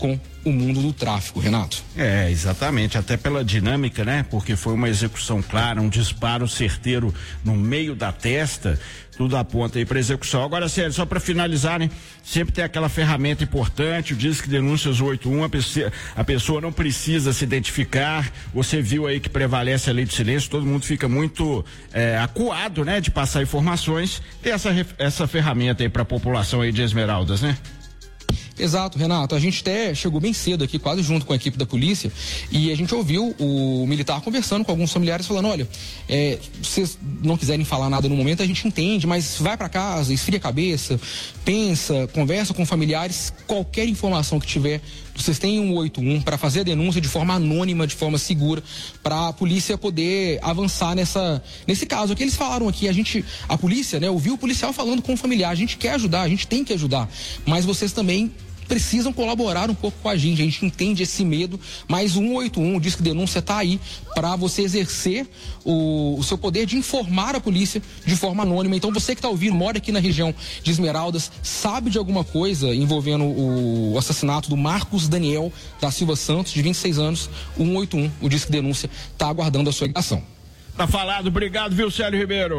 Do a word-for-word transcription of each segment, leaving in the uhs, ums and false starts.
com o mundo do tráfico, Renato. É, exatamente, até pela dinâmica, né? Porque foi uma execução clara, um disparo certeiro no meio da testa, tudo aponta aí para execução. Agora, sério, só para finalizar, né? Sempre tem aquela ferramenta importante, o Disque Denúncias oito um, a pessoa, a pessoa não precisa se identificar, você viu aí que prevalece a lei do silêncio, todo mundo fica muito é, acuado, né? De passar informações, tem essa, essa ferramenta aí para a população aí de Esmeraldas, né? Exato, Renato. A gente até chegou bem cedo aqui, quase junto com a equipe da polícia, e a gente ouviu o militar conversando com alguns familiares, falando, olha, é, se vocês não quiserem falar nada no momento, a gente entende, mas vai para casa, esfria a cabeça, pensa, conversa com familiares, qualquer informação que tiver, vocês têm um oito um para fazer a denúncia de forma anônima, de forma segura, para a polícia poder avançar nessa, nesse caso. O que eles falaram aqui, a gente, a polícia, né, ouviu o policial falando com o familiar, a gente quer ajudar, a gente tem que ajudar, mas vocês também precisam colaborar um pouco com a gente, a gente entende esse medo, mas o um oito um, o Disque Denúncia, está aí para você exercer o, o seu poder de informar a polícia de forma anônima. Então você que está ouvindo, mora aqui na região de Esmeraldas, sabe de alguma coisa envolvendo o assassinato do Marcos Daniel da Silva Santos, de vinte e seis anos, o um oito um, o Disque Denúncia, está aguardando a sua ligação. Tá falado, obrigado, viu, Célio Ribeiro?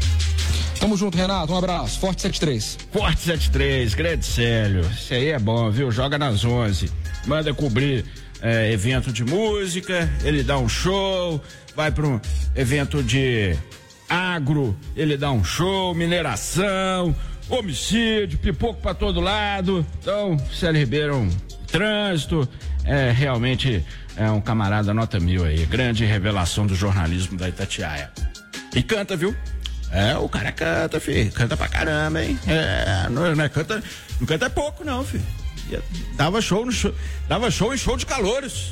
Tamo junto, Renato, um abraço, Forte setenta e três. Forte setenta e três, grande Célio, isso aí é bom, viu? Joga nas onze, manda cobrir é, evento de música, ele dá um show, vai para um evento de agro, ele dá um show, mineração, homicídio, pipoco para todo lado. Então, Célio Ribeiro, trânsito, é realmente é um camarada nota mil aí, grande revelação do jornalismo da Itatiaia. E canta, viu? É, o cara canta, filho, canta pra caramba, hein? É, não, não é, canta, não canta pouco não, filho. Dava show no show, dava show em show de calouros.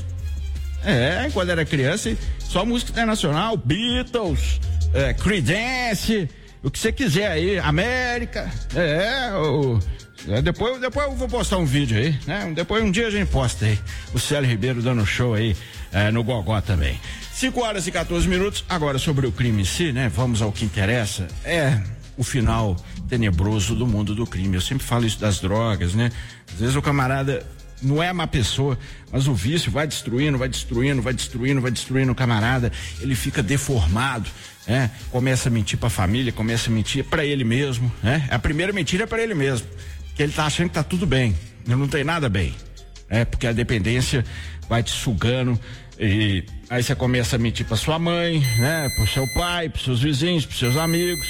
É, quando era criança, só música internacional, Beatles, é, Creedence, o que você quiser aí, América, é, o, é, depois, depois eu vou postar um vídeo aí, né? Depois um dia a gente posta aí, o Célio Ribeiro dando show aí, é, no Gogó também. cinco horas e quatorze minutos, agora sobre o crime em si, né? Vamos ao que interessa, é o final tenebroso do mundo do crime. Eu sempre falo isso das drogas, né? Às vezes o camarada não é má pessoa, mas o vício vai destruindo, vai destruindo, vai destruindo, vai destruindo o camarada, ele fica deformado, né? Começa a mentir pra família, começa a mentir pra ele mesmo, né? A primeira mentira é pra ele mesmo, que ele tá achando que tá tudo bem, não tem nada bem, né? Porque a dependência vai te sugando. E aí você começa a mentir pra sua mãe, né? Pro seu pai, pros seus vizinhos, pros seus amigos.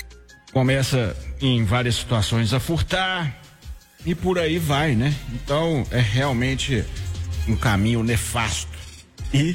Começa em várias situações a furtar e por aí vai, né? Então é realmente um caminho nefasto e,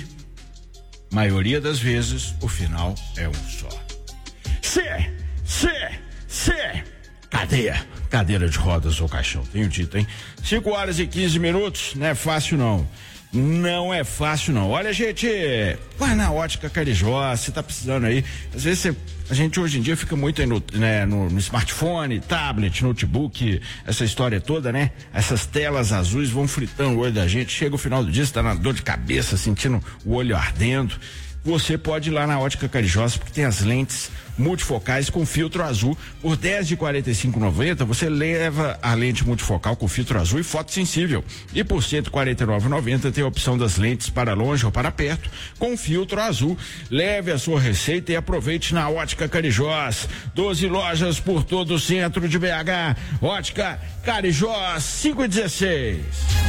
maioria das vezes, o final é um só. Se, se, se, cadeia, cadeira de rodas ou caixão, tenho dito, hein? cinco horas e quinze minutos, não é fácil não. Não é fácil não. Olha, gente, vai na Ótica Carijó, você tá precisando aí. Às vezes você, a gente hoje em dia fica muito aí no, né, no, no smartphone, tablet, notebook, essa história toda, né? Essas telas azuis vão fritando o olho da gente. Chega o final do dia, você tá na dor de cabeça, sentindo o olho ardendo. Você pode ir lá na Ótica Carijó, porque tem as lentes multifocais com filtro azul por dez de quarenta e cinco reais e noventa centavos. Você leva a lente multifocal com filtro azul e fotossensível. E por cento e quarenta e nove reais e noventa centavos tem a opção das lentes para longe ou para perto com filtro azul. Leve a sua receita e aproveite na Ótica Carijós. doze lojas por todo o centro de B H. Ótica Carijós cinco e dezesseis.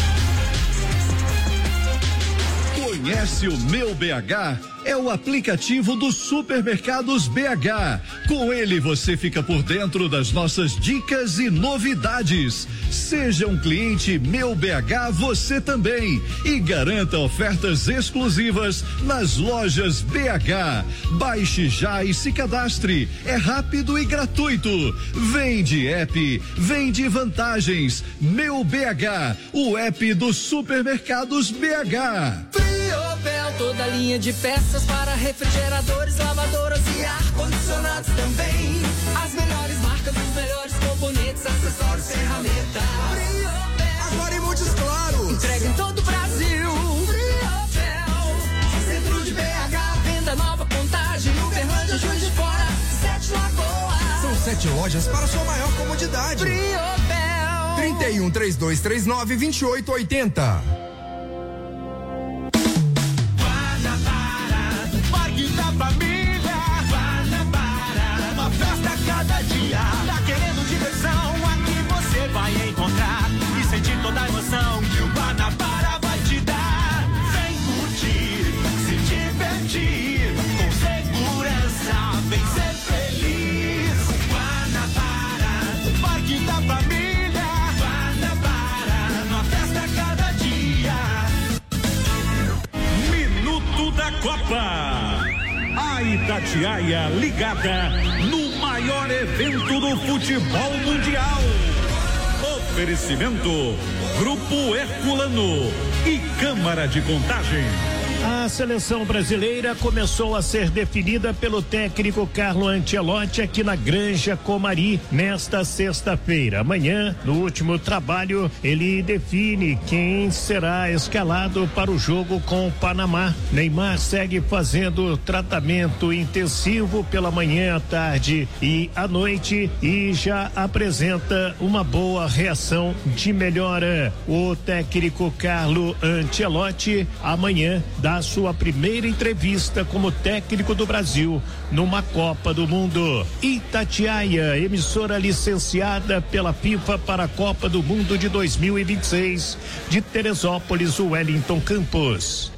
Conhece o Meu B H? É o aplicativo dos supermercados B H. Com ele você fica por dentro das nossas dicas e novidades. Seja um cliente Meu B H você também e garanta ofertas exclusivas nas lojas B H. Baixe já e se cadastre. É rápido e gratuito. Vende app, vende vantagens. Meu B H, o app dos supermercados B H. Friobel, toda linha de peças para refrigeradores, lavadoras e ar-condicionados também. As melhores marcas, os melhores componentes, acessórios, ferramentas. Friobel, agora em Montes Claros. Entrega em todo o Brasil. Friobel, centro de B H, venda nova, Contagem, Uberlândia, Juiz de Fora, Sete Lagoas. São sete lojas para sua maior comodidade. Friobel. trinta e um, trinta e dois trinta e nove, vinte e oito oitenta. Guanabara, Parque da Família. Guanabara, uma festa a cada dia. Tá querendo diversão? Aqui você vai encontrar e sentir toda a emoção que o Guanabara vai te dar. Vem curtir, se divertir, com segurança, vem ser feliz. Guanabara, Parque da Família. Guanabara, uma festa a cada dia. Minuto da Copa. A Itatiaia ligada no maior evento do futebol mundial. Oferecimento Grupo Herculano e Câmara de Contagem. A seleção brasileira começou a ser definida pelo técnico Carlo Ancelotti aqui na Granja Comari nesta sexta-feira. Amanhã, no último trabalho, ele define quem será escalado para o jogo com o Panamá. Neymar segue fazendo tratamento intensivo pela manhã, à tarde e à noite e já apresenta uma boa reação de melhora. O técnico Carlo Ancelotti amanhã dá sua primeira entrevista como técnico do Brasil numa Copa do Mundo. Itatiaia, emissora licenciada pela FIFA para a Copa do Mundo de dois mil e vinte e seis, de Teresópolis, Wellington Campos.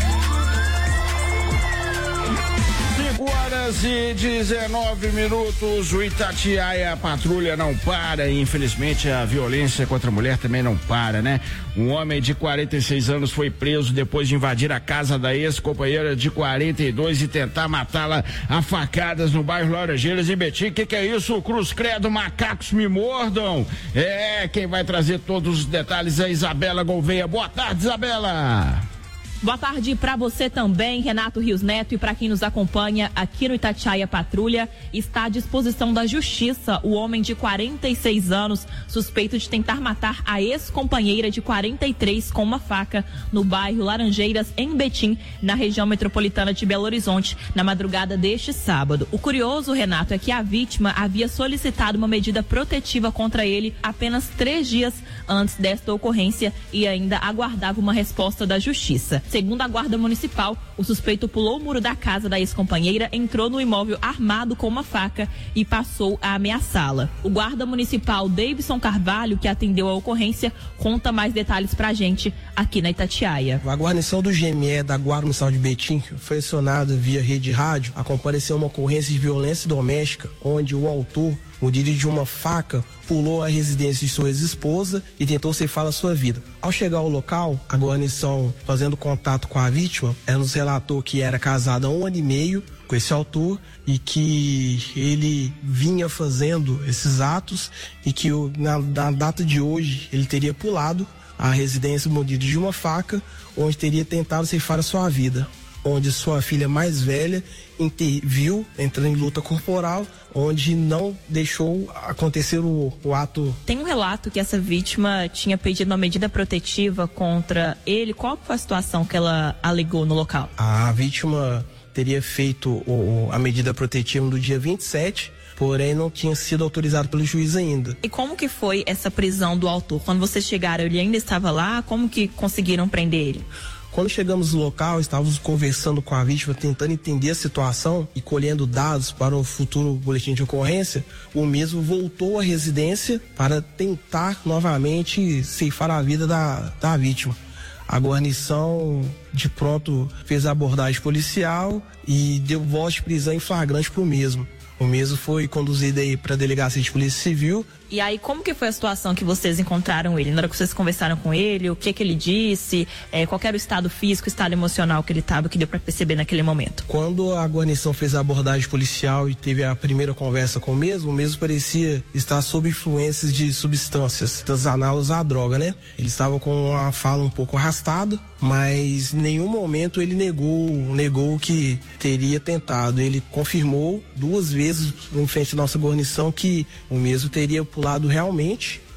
Horas e dezenove minutos, o Itatiaia, a patrulha não para e infelizmente a violência contra a mulher também não para, né? Um homem de quarenta e seis anos foi preso depois de invadir a casa da ex-companheira de quarenta e dois e tentar matá-la a facadas no bairro Laranjeiras, em Betim. Que que é isso? Cruz Credo, macacos me mordam. É, quem vai trazer todos os detalhes é a Isabela Gouveia. Boa tarde, Isabela. Boa tarde para você também, Renato Rios Neto, e para quem nos acompanha aqui no Itatiaia Patrulha. Está à disposição da justiça o homem de quarenta e seis anos, suspeito de tentar matar a ex-companheira de quarenta e três com uma faca no bairro Laranjeiras, em Betim, na região metropolitana de Belo Horizonte, na madrugada deste sábado. O curioso, Renato, é que a vítima havia solicitado uma medida protetiva contra ele apenas três dias antes desta ocorrência e ainda aguardava uma resposta da justiça. Segundo a guarda municipal, o suspeito pulou o muro da casa da ex-companheira, entrou no imóvel armado com uma faca e passou a ameaçá-la. O guarda municipal Davidson Carvalho, que atendeu a ocorrência, conta mais detalhes pra gente aqui na Itatiaia. A guarnição do G M E da Guarda Municipal de Betim foi acionada via rede rádio a comparecer uma ocorrência de violência doméstica, onde o autor, mundido de uma faca, pulou a residência de sua ex-esposa e tentou ceifar a sua vida. Ao chegar ao local, a guarnição, fazendo contato com a vítima, ela nos relatou que era casada há um ano e meio com esse autor e que ele vinha fazendo esses atos e que na, na data de hoje ele teria pulado a residência mundido de uma faca, onde teria tentado ceifar a sua vida, onde sua filha mais velha interviu, entrando em luta corporal, onde não deixou acontecer o, o ato. Tem um relato que essa vítima tinha pedido uma medida protetiva contra ele. Qual foi a situação que ela alegou no local? A vítima teria feito o, a medida protetiva no dia vinte e sete, porém não tinha sido autorizado pelo juiz ainda. E como que foi essa prisão do autor? Quando vocês chegaram, ele ainda estava lá? Como que conseguiram prender ele? Quando chegamos no local, estávamos conversando com a vítima, tentando entender a situação e colhendo dados para o futuro boletim de ocorrência. O mesmo voltou à residência para tentar novamente ceifar a vida da, da vítima. A guarnição de pronto fez a abordagem policial e deu voz de prisão em flagrante para o mesmo. O mesmo foi conduzido aí para a delegacia de polícia civil. E aí, como que foi a situação que vocês encontraram ele? Na hora que vocês conversaram com ele, o que que ele disse? É, qual era o estado físico, o estado emocional que ele estava, que deu para perceber naquele momento? Quando a guarnição fez a abordagem policial e teve a primeira conversa com o mesmo, o mesmo parecia estar sob influências de substâncias, das análogas à droga, né? Ele estava com uma fala um pouco arrastada, mas em nenhum momento ele negou, negou que teria tentado. Ele confirmou duas vezes em frente à nossa guarnição que o mesmo teria pulado realmente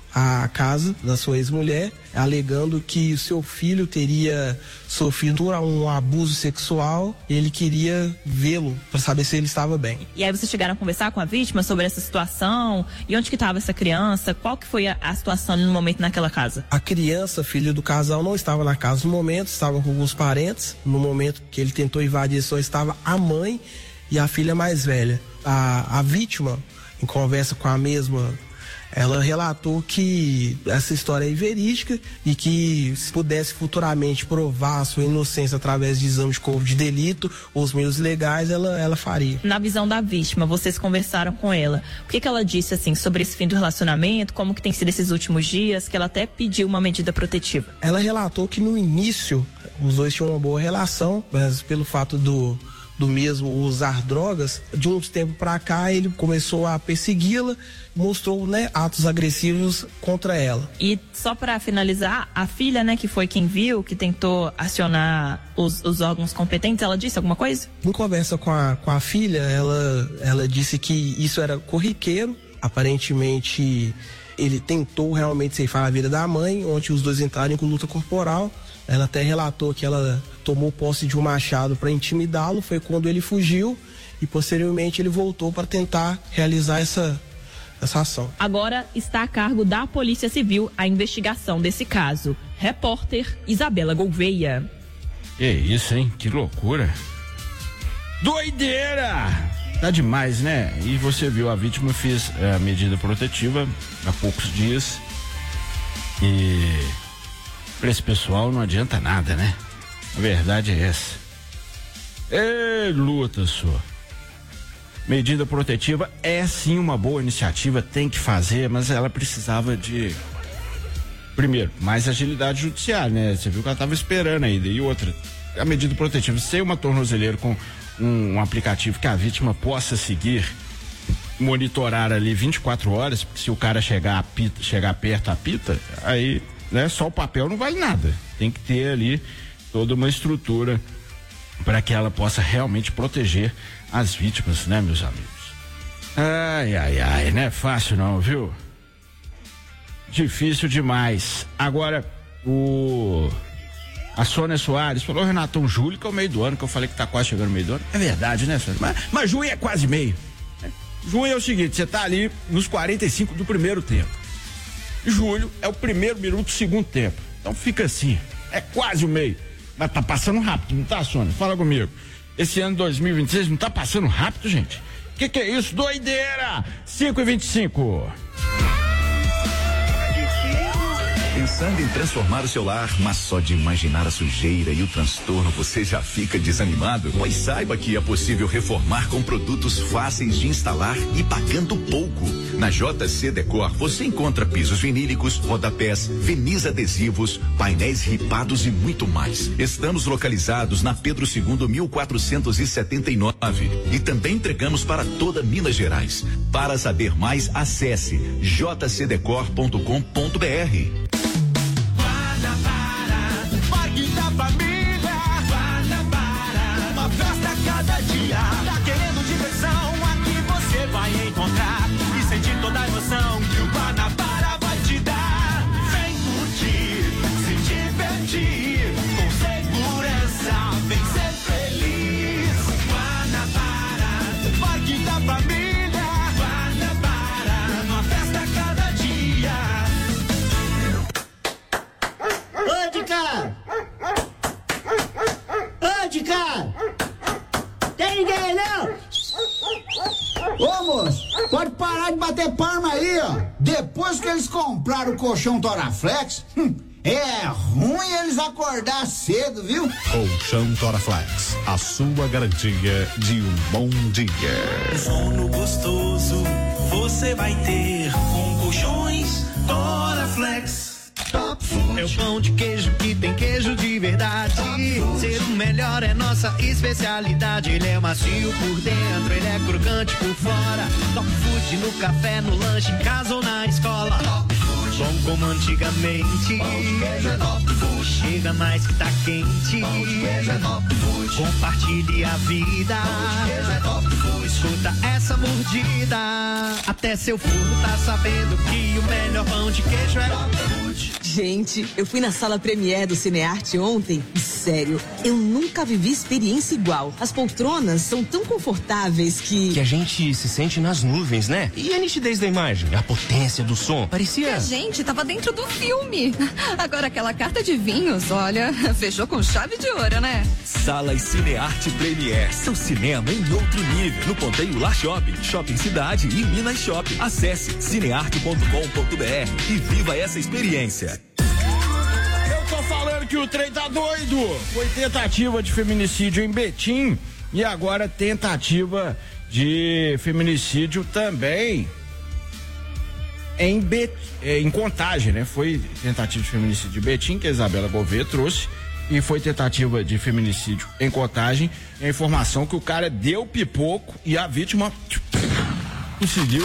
à casa da sua ex-mulher, alegando que o seu filho teria sofrido um abuso sexual e ele queria vê-lo para saber se ele estava bem. E aí vocês chegaram a conversar com a vítima sobre essa situação? E onde que estava essa criança? Qual que foi a, a situação no momento naquela casa? A criança, filha do casal, não estava na casa no momento, estava com alguns parentes. No momento que ele tentou invadir, só estava a mãe e a filha mais velha. A, a vítima, em conversa com a mesma, ela relatou que essa história é verídica e que se pudesse futuramente provar a sua inocência através de exame de corpo de delito ou os meios legais, ela, ela faria. Na visão da vítima, vocês conversaram com ela. O que que ela disse, assim, sobre esse fim do relacionamento? Como que tem sido esses últimos dias? Que ela até pediu uma medida protetiva. Ela relatou que no início os dois tinham uma boa relação, mas pelo fato do... do mesmo usar drogas, de uns tempos pra cá ele começou a persegui-la, mostrou, né, atos agressivos contra ela. E só pra finalizar, a filha, né, que foi quem viu, que tentou acionar os, os órgãos competentes, ela disse alguma coisa? Em conversa com a, com a filha, ela, ela disse que isso era corriqueiro, aparentemente ele tentou realmente ceifar a vida da mãe, onde os dois entraram com luta corporal. Ela até relatou que ela tomou posse de um machado para intimidá-lo, foi quando ele fugiu e posteriormente ele voltou para tentar realizar essa, essa ação. Agora está a cargo da Polícia Civil a investigação desse caso. Repórter Isabela Gouveia. Que isso, hein? Que loucura. Doideira! Tá demais, né? E você viu, a vítima fez a medida protetiva há poucos dias e... pra esse pessoal não adianta nada, né? A verdade é essa. É luta só. Medida protetiva é sim uma boa iniciativa, tem que fazer, mas ela precisava de, primeiro, mais agilidade judiciária, né? Você viu que ela estava esperando ainda. E outra, a medida protetiva, sem uma tornozeleira com um, um aplicativo que a vítima possa seguir, monitorar ali vinte e quatro horas, porque se o cara chegar, apita, chegar perto, apita, aí... né? Só o papel não vale nada. Tem que ter ali toda uma estrutura para que ela possa realmente proteger as vítimas, né, meus amigos? Ai, ai, ai, não é fácil não, viu? Difícil demais. Agora, o... a Sônia Soares falou, Renatão, julho que é o meio do ano, que eu falei que tá quase chegando o meio do ano. É verdade, né, Sônia? Mas, mas junho é quase meio. Junho é o seguinte, você tá ali nos quarenta e cinco do primeiro tempo. Julho é o primeiro minuto do segundo tempo. Então fica assim, é quase o meio. Mas tá passando rápido, não tá, Sônia? Fala comigo. Esse ano dois mil e vinte e seis não tá passando rápido, gente? Que que é isso? Doideira! cinco e vinte e cinco. Pensando em transformar o seu lar, mas só de imaginar a sujeira e o transtorno você já fica desanimado? Pois saiba que é possível reformar com produtos fáceis de instalar e pagando pouco. Na J C Decor você encontra pisos vinílicos, rodapés, verniz adesivos, painéis ripados e muito mais. Estamos localizados na Pedro segundo mil quatrocentos e setenta e nove e também entregamos para toda Minas Gerais. Para saber mais, acesse j c decor ponto com ponto b r. Parque da Família, Guanabara, uma festa a cada dia. Tá querendo diversão? Aqui você vai encontrar e sentir toda a emoção que o Guanabara vai te dar. Vem curtir, se divertir, com segurança, vem ser feliz. Guanabara, Parque da Família, Guanabara, uma festa a cada dia. Ô, de cara! Ô, de cara! Tem ninguém aí, não? Ô, moço, pode parar de bater palma aí, ó. Depois que eles compraram o colchão Toraflex, hum, é ruim eles acordar cedo, viu? Colchão Toraflex, a sua garantia de um bom dia. Sono gostoso você vai ter com colchões Toraflex. É o pão de queijo que tem queijo de verdade. Ser o melhor é nossa especialidade. Ele é macio por dentro, ele é crocante por fora. Top Food no café, no lanche, em casa ou na escola. Bom como antigamente. chega mais que tá quente. Pão de queijo é Top Food. Compartilhe a vida. Pão de queijo é Top Food. Escuta essa mordida. Até seu forno tá sabendo que o melhor pão de queijo é Top Food. Gente, eu fui na sala Premiere do Cinearte ontem e, sério, eu nunca vivi experiência igual. As poltronas são tão confortáveis que... Que a gente se sente nas nuvens, né? E a nitidez da imagem, a potência do som, parecia... Que a gente tava dentro do filme. Agora aquela carta de vinhos, olha, fechou com chave de ouro, né? Sala e Cinearte Premiere, seu cinema em outro nível. No Ponteio Lar Shopping, Shopping Cidade e Minas Shopping. Acesse cinearte ponto com ponto br e viva essa experiência. Eu tô falando que o trem tá doido. Foi tentativa de feminicídio em Betim e agora tentativa de feminicídio também em, Bet... em Contagem, né? Foi tentativa de feminicídio de Betim, que a Isabela Gouveia trouxe, e foi tentativa de feminicídio em Contagem. A informação que o cara deu pipoco e a vítima conseguiu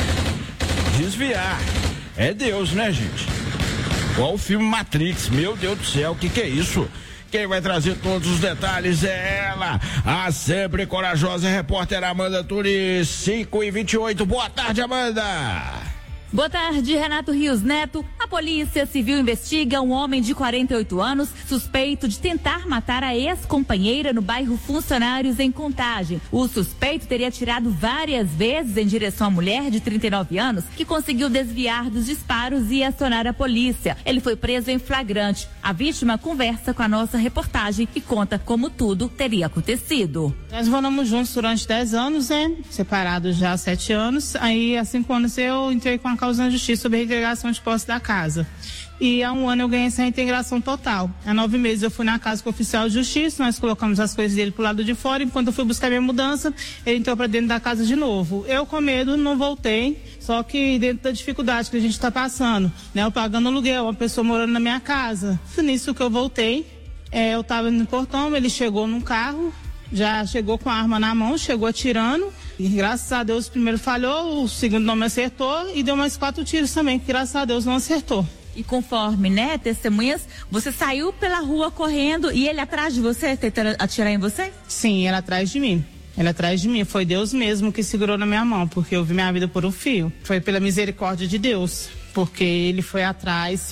desviar. É Deus, né, gente? Igual o filme Matrix, meu Deus do céu, o que que é isso? Quem vai trazer todos os detalhes é ela, a sempre corajosa repórter Amanda Tunes, cinco e vinte e oito. Boa tarde, Amanda! Boa tarde, Renato Rios Neto. A Polícia Civil investiga um homem de quarenta e oito anos suspeito de tentar matar a ex-companheira no bairro Funcionários, em Contagem. O suspeito teria atirado várias vezes em direção à mulher de trinta e nove anos, que conseguiu desviar dos disparos e acionar a polícia. Ele foi preso em flagrante. A vítima conversa com a nossa reportagem e conta como tudo teria acontecido. Nós moramos juntos durante dez anos, né? Separados já há sete anos. Aí, há cinco anos, eu entrei com a causa na justiça sobre a reintegração de posse da casa. E há um ano eu ganhei essa reintegração total. Há nove meses eu fui na casa com o oficial de justiça, nós colocamos as coisas dele pro lado de fora, enquanto eu fui buscar minha mudança, ele entrou para dentro da casa de novo. Eu, com medo, não voltei, só que dentro da dificuldade que a gente está passando, né? Eu pagando aluguel, uma pessoa morando na minha casa. Nisso que eu voltei, é, eu estava no portão, ele chegou num carro, já chegou com a arma na mão, chegou atirando. E graças a Deus o primeiro falhou, o segundo não me acertou e deu mais quatro tiros também, que graças a Deus não acertou. E conforme, né, testemunhas, você saiu pela rua correndo e ele atrás de você, tentando atirar em você? Sim, ele atrás de mim. Ele atrás de mim. Foi Deus mesmo que segurou na minha mão, porque eu vi minha vida por um fio. Foi pela misericórdia de Deus, porque ele foi atrás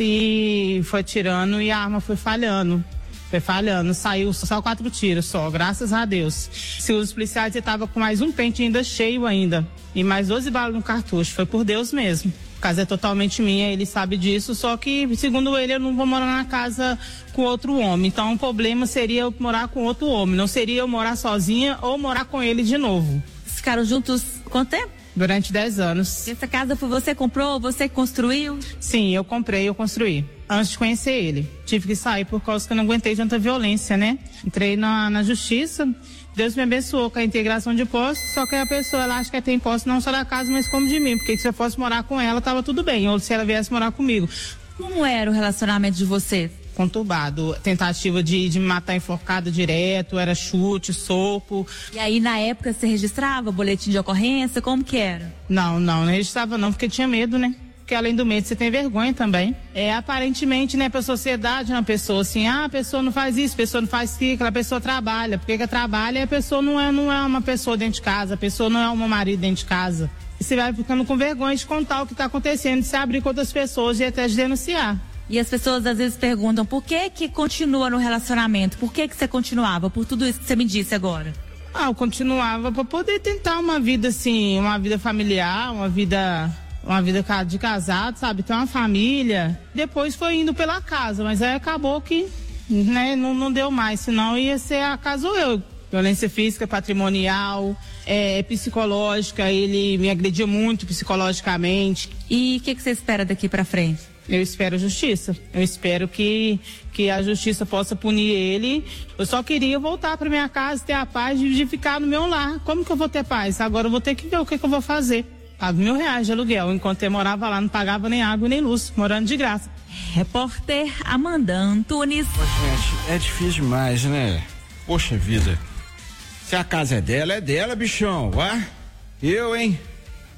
e foi atirando e a arma foi falhando. Foi falhando, saiu só quatro tiros só, graças a Deus. Se os policiais estavam com mais um pente ainda cheio ainda, e mais doze balas no cartucho, foi por Deus mesmo. A casa é totalmente minha, ele sabe disso, só que, segundo ele, eu não vou morar na casa com outro homem. Então, o problema seria eu morar com outro homem, não seria eu morar sozinha ou morar com ele de novo. Ficaram juntos quanto tempo? Durante dez anos. Essa casa foi você que comprou, você que construiu? Sim, eu comprei, eu construí. Antes de conhecer ele. Tive que sair por causa que eu não aguentei tanta violência, né? Entrei na, na justiça, Deus me abençoou com a integração de posse, só que a pessoa, ela acha que tem posse não só da casa, mas como de mim, porque se eu fosse morar com ela, tava tudo bem, ou se ela viesse morar comigo. Como era o relacionamento de vocês? Conturbado, tentativa de, de me matar enforcado direto, era chute, soco. E aí, na época, você registrava boletim de ocorrência? Como que era? Não, não, não registrava não, porque tinha medo, né? Porque além do medo, você tem vergonha também. É, aparentemente, né, pra sociedade, uma pessoa assim, ah, a pessoa não faz isso, a pessoa não faz aquilo, a pessoa trabalha. Porque que trabalha e a pessoa não é, não é uma pessoa dentro de casa, a pessoa não é um marido dentro de casa. E você vai ficando com vergonha de contar o que tá acontecendo, de se abrir com outras pessoas e até de denunciar. E as pessoas às vezes perguntam, por que que continua no relacionamento? Por que que você continuava? Por tudo isso que você me disse agora. Ah, eu continuava para poder tentar uma vida assim, uma vida familiar, uma vida, uma vida de casado, sabe? Ter uma família. Depois foi indo pela casa, mas aí acabou que, né, não, não deu mais, senão ia ser a casa ou eu. Violência física, patrimonial, é, psicológica, ele me agredia muito psicologicamente. E o que que você espera daqui para frente? Eu espero justiça. Eu espero que, que a justiça possa punir ele. Eu só queria voltar para minha casa, ter a paz de, de ficar no meu lar. Como que eu vou ter paz? Agora eu vou ter que ver o que, que eu vou fazer. Pago mil reais de aluguel. Enquanto eu morava lá, não pagava nem água nem luz, morando de graça. Repórter Amanda Antunes. Pô, gente, é difícil demais, né? Poxa vida. Se a casa é dela, é dela, bichão. Ué? Eu, hein?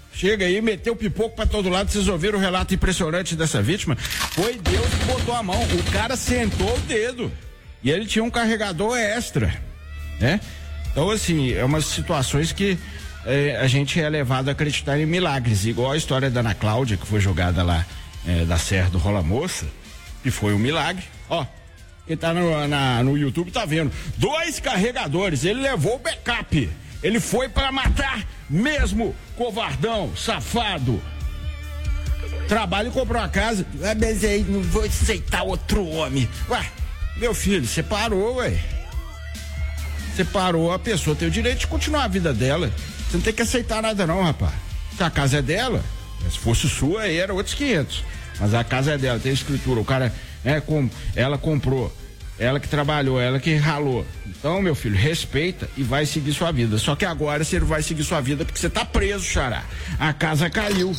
Chega aí, meteu pipoco pra todo lado, vocês ouviram o relato impressionante dessa vítima? Foi Deus que botou a mão, o cara sentou o dedo e ele tinha um carregador extra, né? Então, assim, é umas situações que é, a gente é levado a acreditar em milagres, igual a história da Ana Cláudia, que foi jogada lá é, da Serra do Rola Moça, que foi um milagre. Ó, quem tá no, na, no YouTube tá vendo, dois carregadores, ele levou o backup, ele foi pra matar mesmo, covardão, safado. Trabalha e comprou uma casa, ah, mas aí não vou aceitar outro homem. Ué, meu filho, você parou, ué. Você parou, a pessoa tem o direito de continuar a vida dela. Você não tem que aceitar nada não, rapaz. Se a casa é dela, se fosse sua, aí era outros quinhentos. Mas a casa é dela, tem escritura, o cara, é, com, ela comprou, ela que trabalhou, ela que ralou. Então, meu filho, respeita e vai seguir sua vida. Só que agora você não vai seguir sua vida porque você tá preso, xará. A casa caiu.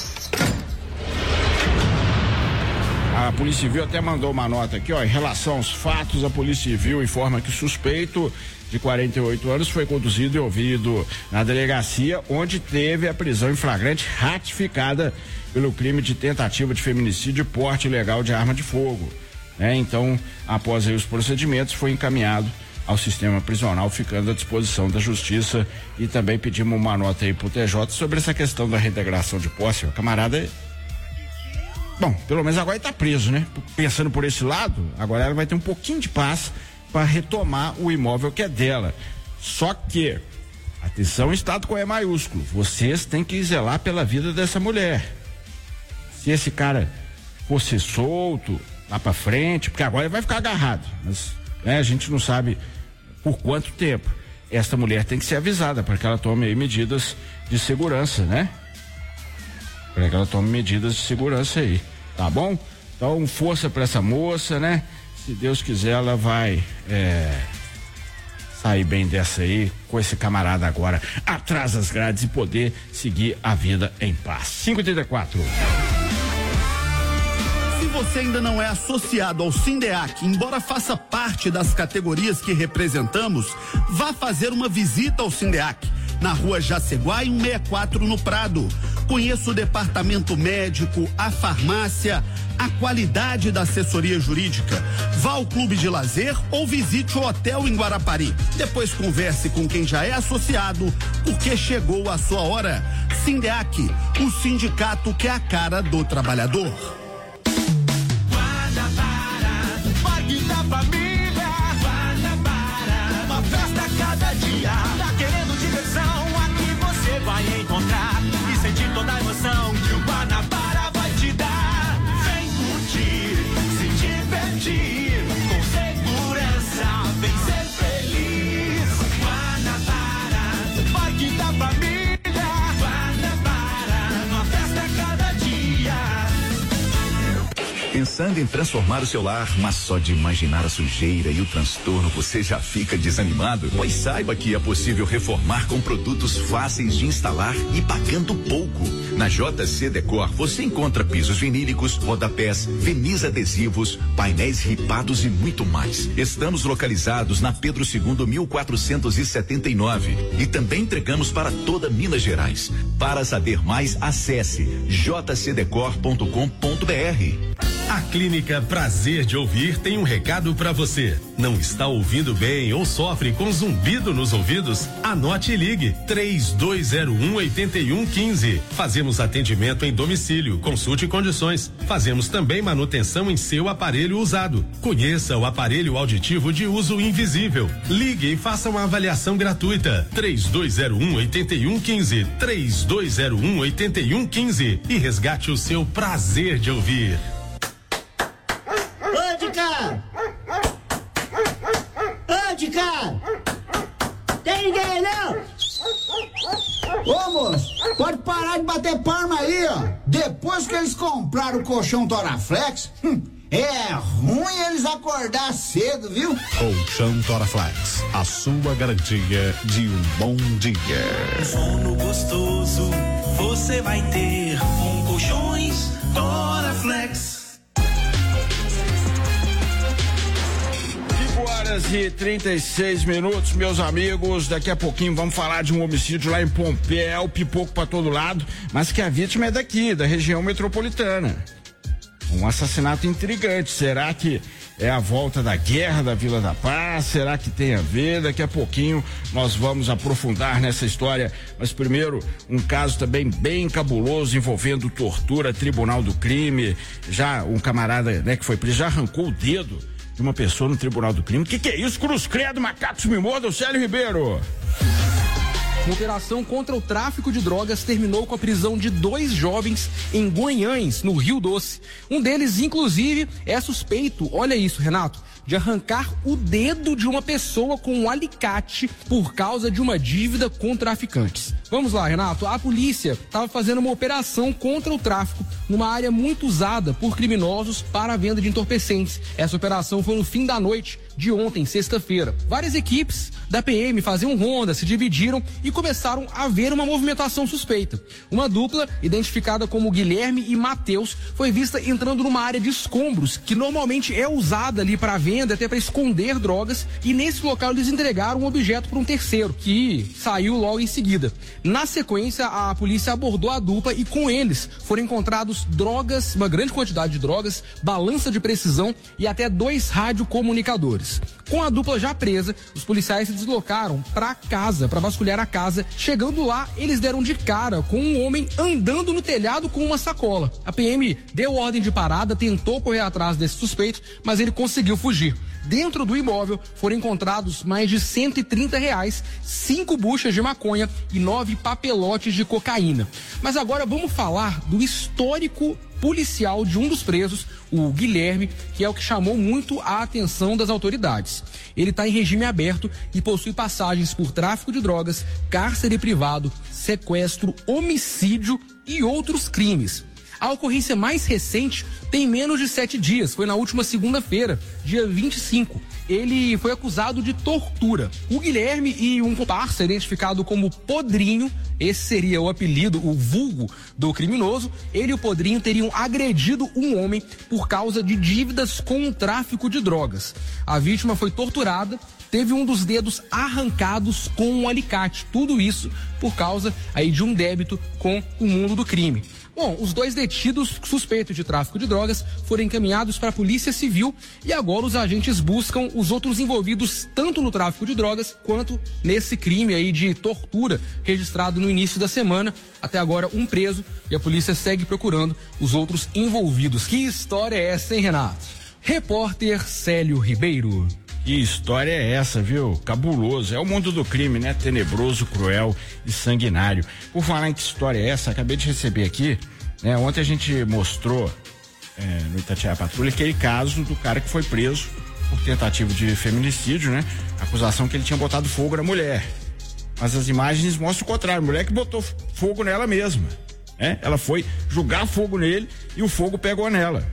A Polícia Civil até mandou uma nota aqui, ó, em relação aos fatos, a Polícia Civil informa que o suspeito de quarenta e oito anos foi conduzido e ouvido na delegacia, onde teve a prisão em flagrante ratificada pelo crime de tentativa de feminicídio e porte ilegal de arma de fogo. É, então, após aí os procedimentos, foi encaminhado ao sistema prisional, ficando à disposição da Justiça, e também pedimos uma nota aí pro T J sobre essa questão da reintegração de posse. O camarada, bom, pelo menos agora ele tá preso, né? Pensando por esse lado, agora ela vai ter um pouquinho de paz para retomar o imóvel que é dela. Só que, atenção, Estado com E maiúsculo, vocês têm que zelar pela vida dessa mulher. Se esse cara fosse solto lá para frente, porque agora ele vai ficar agarrado, mas né, a gente não sabe por quanto tempo. Esta mulher tem que ser avisada para que ela tome aí medidas de segurança, né? Para que ela tome medidas de segurança aí, tá bom? Então, força para essa moça, né? Se Deus quiser, ela vai é, sair bem dessa aí, com esse camarada agora atrás das grades e poder seguir a vida em paz. cinco e trinta e quatro. Se você ainda não é associado ao Sindeac, embora faça parte das categorias que representamos, vá fazer uma visita ao Sindeac, na rua Jaceguá, cento e sessenta e quatro, no Prado. Conheça o departamento médico, a farmácia, a qualidade da assessoria jurídica. Vá ao clube de lazer ou visite o hotel em Guarapari. Depois converse com quem já é associado, porque chegou a sua hora. Sindeac, o sindicato que é a cara do trabalhador. Guanabara, Parque da Família. Guanabara, uma festa a cada dia. Tá querendo diversão? Aqui você vai encontrar e sentir toda a emoção que o Guanabara vai te dar. Vem curtir, se divertir, com segurança, vem ser feliz. Guanabara, Parque da Família. Guanabara, uma festa a cada dia. Pensando em transformar o seu lar, mas só de imaginar a sujeira e o transtorno você já fica desanimado? Pois saiba que é possível reformar com produtos fáceis de instalar e pagando pouco. Na J C Decor você encontra pisos vinílicos, rodapés, verniz adesivos, painéis ripados e muito mais. Estamos localizados na Pedro segundo, mil quatrocentos e setenta e nove, e também entregamos para toda Minas Gerais. Para saber mais, acesse j c decor ponto com ponto b r. A Clínica Prazer de Ouvir tem um recado para você. Não está ouvindo bem ou sofre com zumbido nos ouvidos? Anote e ligue três dois zero um, oito um um cinco. Fazemos atendimento em domicílio, consulte condições. Fazemos também manutenção em seu aparelho usado. Conheça o aparelho auditivo de uso invisível. Ligue e faça uma avaliação gratuita. três dois zero um, oito um um cinco. três dois zero um, oito um um cinco e resgate o seu prazer de ouvir. Ô, de cá! Ô, de cá! Tem ninguém não? Ô, moço, pode parar de bater palma aí, ó. Depois que eles compraram o colchão Toraflex, hum, é ruim eles acordar cedo, viu? Colchão Toraflex, a sua garantia de um bom dia. Sono gostoso você vai ter com colchões Toraflex. horas e trinta e seis minutos, meus amigos. Daqui a pouquinho vamos falar de um homicídio lá em Pompéu, pipoco pra todo lado, mas que a vítima é daqui, da região metropolitana. Um assassinato intrigante. Será que é a volta da guerra da Vila da Paz? Será que tem a ver? Daqui a pouquinho nós vamos aprofundar nessa história. Mas primeiro, um caso também bem cabuloso envolvendo tortura, tribunal do crime. Já um camarada, né, que foi preso, já arrancou o dedo de uma pessoa no tribunal do crime. O que, que é isso? Cruz credo, macacos me mordam, Célio Ribeiro. Uma operação contra o tráfico de drogas terminou com a prisão de dois jovens em Guanhães, no Rio Doce. Um deles, inclusive, é suspeito, olha isso, Renato, de arrancar o dedo de uma pessoa com um alicate por causa de uma dívida com traficantes. Vamos lá, Renato. A polícia estava fazendo uma operação contra o tráfico numa área muito usada por criminosos para a venda de entorpecentes. Essa operação foi no fim da noite de ontem, sexta-feira. Várias equipes da P M faziam ronda, se dividiram e começaram a ver uma movimentação suspeita. Uma dupla, identificada como Guilherme e Matheus, foi vista entrando numa área de escombros, que normalmente é usada ali para venda, até para esconder drogas, e nesse local eles entregaram um objeto para um terceiro, que saiu logo em seguida. Na sequência, a polícia abordou a dupla e com eles foram encontrados drogas, uma grande quantidade de drogas, balança de precisão e até dois radiocomunicadores. Com a dupla já presa, os policiais se deslocaram para casa, para vasculhar a casa. Chegando lá, eles deram de cara com um homem andando no telhado com uma sacola. A P M deu ordem de parada, tentou correr atrás desse suspeito, mas ele conseguiu fugir. Dentro do imóvel foram encontrados mais de cento e trinta reais, cinco buchas de maconha e nove papelotes de cocaína. Mas agora vamos falar do histórico policial de um dos presos, o Guilherme, que é o que chamou muito a atenção das autoridades. Ele está em regime aberto e possui passagens por tráfico de drogas, cárcere privado, sequestro, homicídio e outros crimes. A ocorrência mais recente tem menos de sete dias, foi na última segunda-feira, dia vinte e cinco. Ele foi acusado de tortura. O Guilherme e um comparsa identificado como Podrinho, esse seria o apelido, o vulgo do criminoso, ele e o Podrinho teriam agredido um homem por causa de dívidas com o tráfico de drogas. A vítima foi torturada, teve um dos dedos arrancados com um alicate, tudo isso por causa aí de um débito com o mundo do crime. Bom, os dois detidos suspeitos de tráfico de drogas foram encaminhados para a Polícia Civil e agora os agentes buscam os outros envolvidos tanto no tráfico de drogas quanto nesse crime aí de tortura registrado no início da semana. Até agora um preso e a polícia segue procurando os outros envolvidos. Que história é essa, hein, Renato? Repórter Célio Ribeiro. Que história é essa, viu? Cabuloso. É o mundo do crime, né? Tenebroso, cruel e sanguinário. Por falar em que história é essa, acabei de receber aqui, né? Ontem a gente mostrou é, no Itatiaia Patrulha aquele caso do cara que foi preso por tentativa de feminicídio, né? Acusação que ele tinha botado fogo na mulher. Mas as imagens mostram o contrário. A mulher que botou fogo nela mesma, né? Ela foi jogar fogo nele e o fogo pegou nela.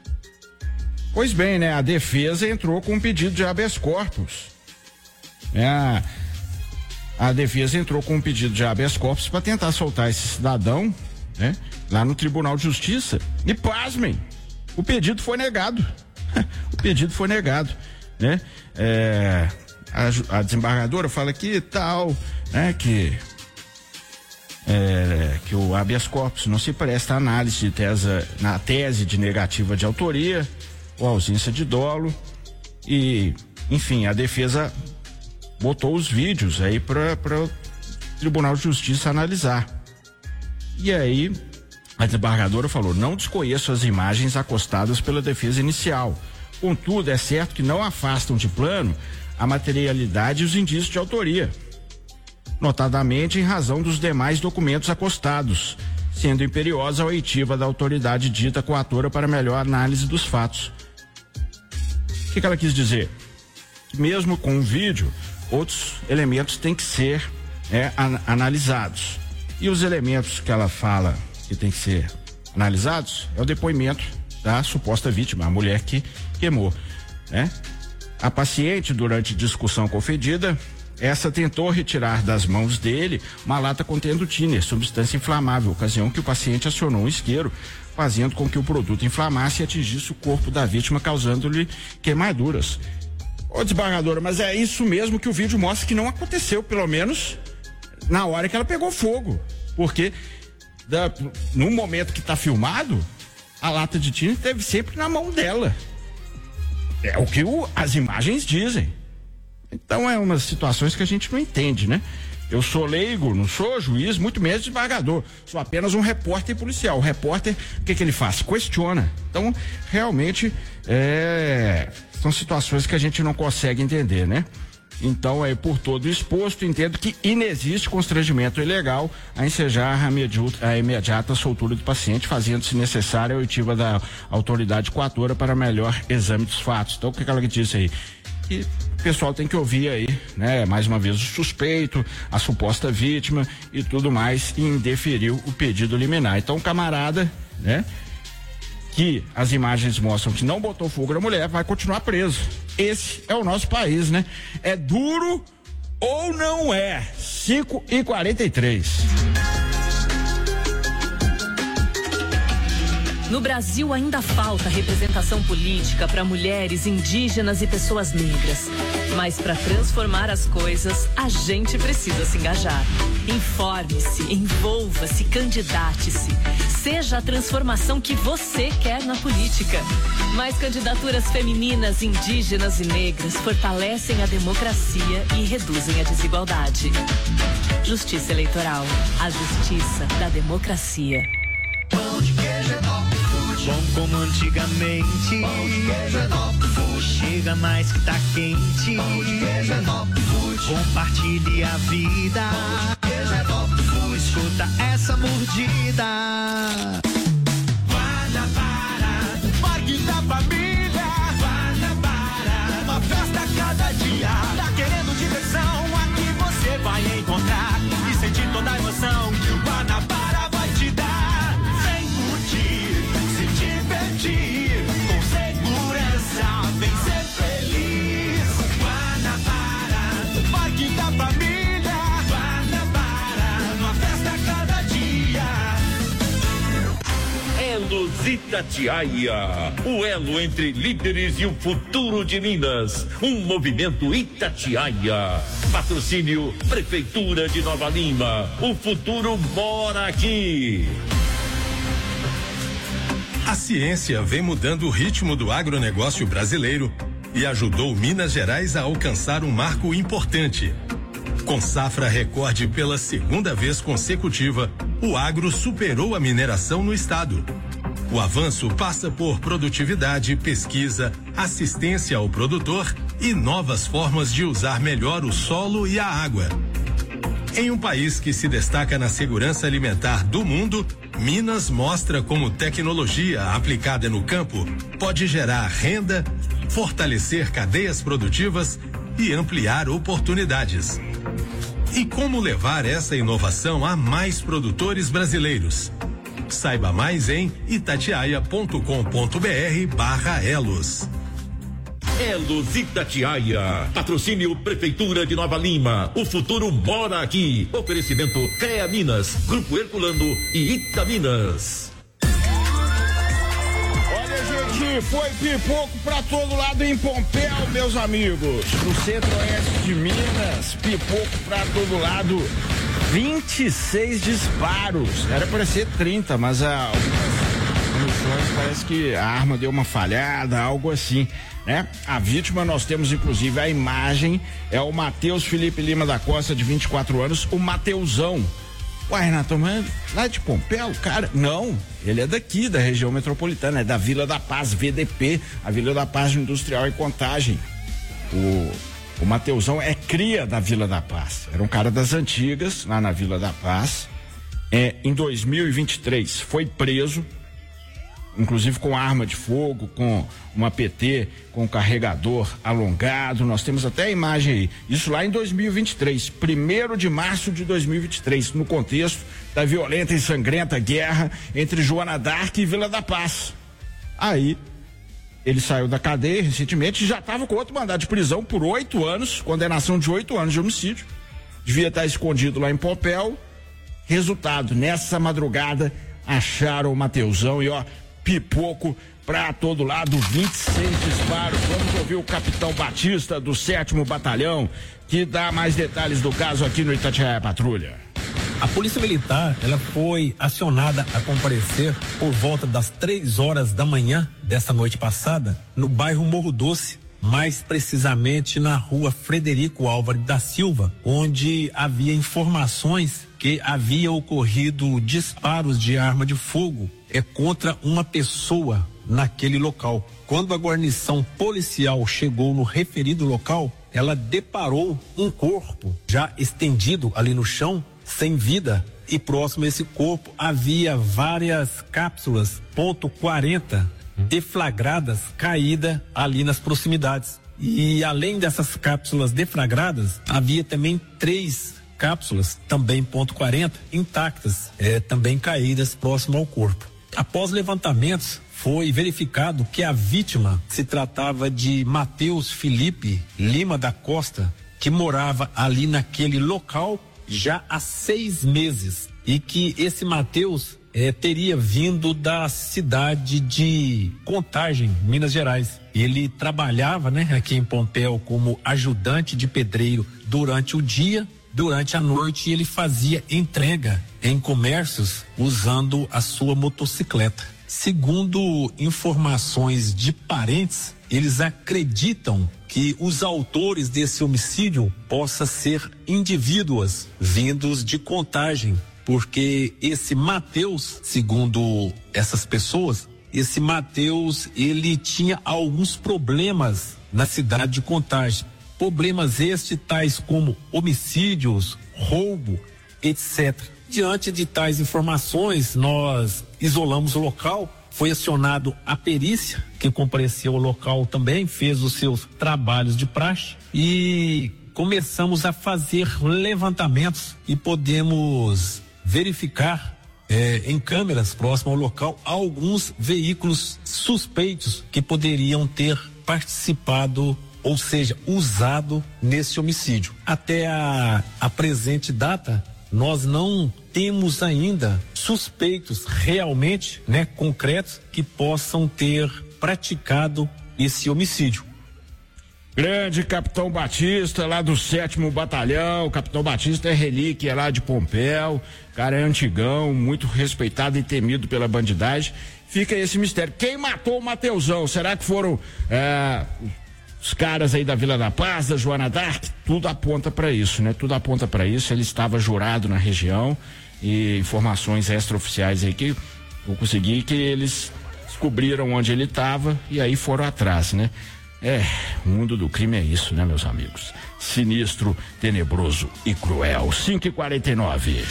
Pois bem, né? A defesa entrou com um pedido de habeas corpus. É, a, a defesa entrou com um pedido de habeas corpus para tentar soltar esse cidadão, né? Lá no Tribunal de Justiça. E pasmem, o pedido foi negado. O pedido foi negado, né? É, a, a desembargadora fala que tal, né? Que É, que o habeas corpus não se presta análise de tese, na tese de negativa de autoria ou ausência de dolo e, enfim, a defesa botou os vídeos aí para o Tribunal de Justiça analisar. E aí a desembargadora falou: não desconheço as imagens acostadas pela defesa inicial, contudo é certo que não afastam de plano a materialidade e os indícios de autoria, notadamente em razão dos demais documentos acostados, sendo imperiosa a oitiva da autoridade dita coatora para melhor análise dos fatos. O que, que ela quis dizer? Que mesmo com o vídeo, outros elementos têm que ser é, an- analisados. E os elementos que ela fala que tem que ser analisados é o depoimento da suposta vítima, a mulher que queimou, né? A paciente, durante discussão com a ofendida, essa tentou retirar das mãos dele uma lata contendo tiner, substância inflamável, ocasião que o paciente acionou um isqueiro, fazendo com que o produto inflamasse e atingisse o corpo da vítima, causando-lhe queimaduras. Ô, desembargadora, mas é isso mesmo que o vídeo mostra que não aconteceu, pelo menos na hora que ela pegou fogo. Porque da, no momento que tá filmado, a lata de tinta esteve sempre na mão dela. É o que o, as imagens dizem. Então é umas situações que a gente não entende, né? Eu sou leigo, não sou juiz, muito menos desembargador. Sou apenas um repórter policial. O repórter, o que que ele faz? Questiona. Então, realmente, é, são situações que a gente não consegue entender, né? Então, é por todo exposto, entendo que inexiste constrangimento ilegal a ensejar a, mediu, a imediata soltura do paciente, fazendo-se necessária a oitiva da autoridade coatora para melhor exame dos fatos. Então, o que que ela disse aí? Que o pessoal tem que ouvir aí, né? Mais uma vez o suspeito, a suposta vítima e tudo mais, e indeferiu o pedido liminar. Então, o camarada, né? Que as imagens mostram que não botou fogo na mulher, vai continuar preso. Esse é o nosso país, né? É duro ou não é? cinco e quarenta e três. No Brasil ainda falta representação política para mulheres, indígenas e pessoas negras. Mas para transformar as coisas, a gente precisa se engajar. Informe-se, envolva-se, candidate-se. Seja a transformação que você quer na política. Mais candidaturas femininas, indígenas e negras fortalecem a democracia e reduzem a desigualdade. Justiça Eleitoral. A justiça da democracia. Pão de queijo é Top Food. Bom como antigamente. Pão de queijo é Top Food. Chega mais que tá quente. Pão de queijo é Top Food. Compartilhe a vida. Pão de queijo é Top Food. Escuta essa mordida. Guanabara, Parque da Família. Guanabara, uma festa a cada dia. Tá querendo diversão? Aqui você vai encontrar e sentir toda a emoção que o Guanabara vai te dar. Com segurança, vem ser feliz. Guanabara, Parque da Família. Guanabara, uma festa a cada dia. Elos Itatiaia, o elo entre líderes e o futuro de Minas. Um movimento Itatiaia. Patrocínio Prefeitura de Nova Lima. O futuro mora aqui. A ciência vem mudando o ritmo do agronegócio brasileiro e ajudou Minas Gerais a alcançar um marco importante. Com safra recorde pela segunda vez consecutiva, o agro superou a mineração no estado. O avanço passa por produtividade, pesquisa, assistência ao produtor e novas formas de usar melhor o solo e a água. Em um país que se destaca na segurança alimentar do mundo, Minas mostra como tecnologia aplicada no campo pode gerar renda, fortalecer cadeias produtivas e ampliar oportunidades. E como levar essa inovação a mais produtores brasileiros? Saiba mais em itatiaia ponto com ponto br barra elos. Elos Itatiaia. Patrocínio Prefeitura de Nova Lima. O futuro mora aqui. Oferecimento C R E A Minas, Grupo Herculano e Itaminas. Olha, gente, foi pipoco pra todo lado em Pompéu, meus amigos. No centro-oeste de Minas, pipoco pra todo lado. vinte e seis disparos. Era para ser trinta, mas a, algumas munições parece que a arma deu uma falhada, algo assim. Né? A vítima, nós temos inclusive a imagem, é o Matheus Felipe Lima da Costa, de vinte e quatro anos, o Mateusão. Ué, Renato, mas lá de Pompéu, cara, não, ele é daqui, da região metropolitana, é da Vila da Paz, V D P, a Vila da Paz Industrial e Contagem. O, o Mateusão é cria da Vila da Paz, era um cara das antigas, lá na Vila da Paz. É, em dois mil e vinte e três foi preso, inclusive com arma de fogo, com uma P T, com carregador alongado. Nós temos até a imagem aí. Isso lá em dois mil e vinte e três, primeiro de março de dois mil e vinte e três, no contexto da violenta e sangrenta guerra entre Joana d'Arc e Vila da Paz. Aí, ele saiu da cadeia recentemente e já estava com outro mandado de prisão por oito anos, condenação de oito anos de homicídio. Devia estar escondido lá em Pompéu. Resultado, nessa madrugada, acharam o Mateusão e ó, pipoco pra todo lado, vinte e seis disparos. Vamos ouvir o capitão Batista do sétimo Batalhão, que dá mais detalhes do caso aqui no Itatiaia Patrulha. A Polícia Militar, ela foi acionada a comparecer por volta das três horas da manhã dessa noite passada, no bairro Morro Doce, mais precisamente na rua Frederico Álvares da Silva, onde havia informações que havia ocorrido disparos de arma de fogo é contra uma pessoa naquele local. Quando a guarnição policial chegou no referido local, ela deparou um corpo já estendido ali no chão, sem vida, e próximo a esse corpo havia várias cápsulas ponto quarenta deflagradas, caídas ali nas proximidades. E além dessas cápsulas deflagradas, havia também três cápsulas, também ponto quarenta, intactas, é, também caídas próximo ao corpo. Após levantamentos, foi verificado que a vítima se tratava de Matheus Felipe Lima da Costa, que morava ali naquele local já há seis meses, e que esse Matheus eh, teria vindo da cidade de Contagem, Minas Gerais. Ele trabalhava, né, aqui em Pompéu como ajudante de pedreiro durante o dia. Durante a noite ele fazia entrega em comércios usando a sua motocicleta. Segundo informações de parentes, eles acreditam que os autores desse homicídio possam ser indivíduos vindos de Contagem, porque esse Matheus, segundo essas pessoas, esse Matheus, ele tinha alguns problemas na cidade de Contagem. Problemas estes tais como homicídios, roubo, etcétera. Diante de tais informações, nós isolamos o local, foi acionado a perícia, que compareceu ao local também, fez os seus trabalhos de praxe e começamos a fazer levantamentos e podemos verificar eh, em câmeras próximas ao local alguns veículos suspeitos que poderiam ter participado, ou seja, usado nesse homicídio. Até a, a presente data, nós não temos ainda suspeitos realmente, né, concretos, que possam ter praticado esse homicídio. Grande Capitão Batista, lá do sétimo Batalhão. O Capitão Batista é relíquia lá de Pompéu, cara é antigão, muito respeitado e temido pela bandidagem. Fica esse mistério. Quem matou o Mateusão? Será que foram é, os caras aí da Vila da Paz, da Joana d'Arc? Tudo aponta para isso, né? Tudo aponta para isso. Ele estava jurado na região e informações extraoficiais aí que eu consegui, que eles descobriram onde ele estava e aí foram atrás, né? É, o mundo do crime é isso, né, meus amigos? Sinistro, tenebroso e cruel. cinco e quarenta e nove.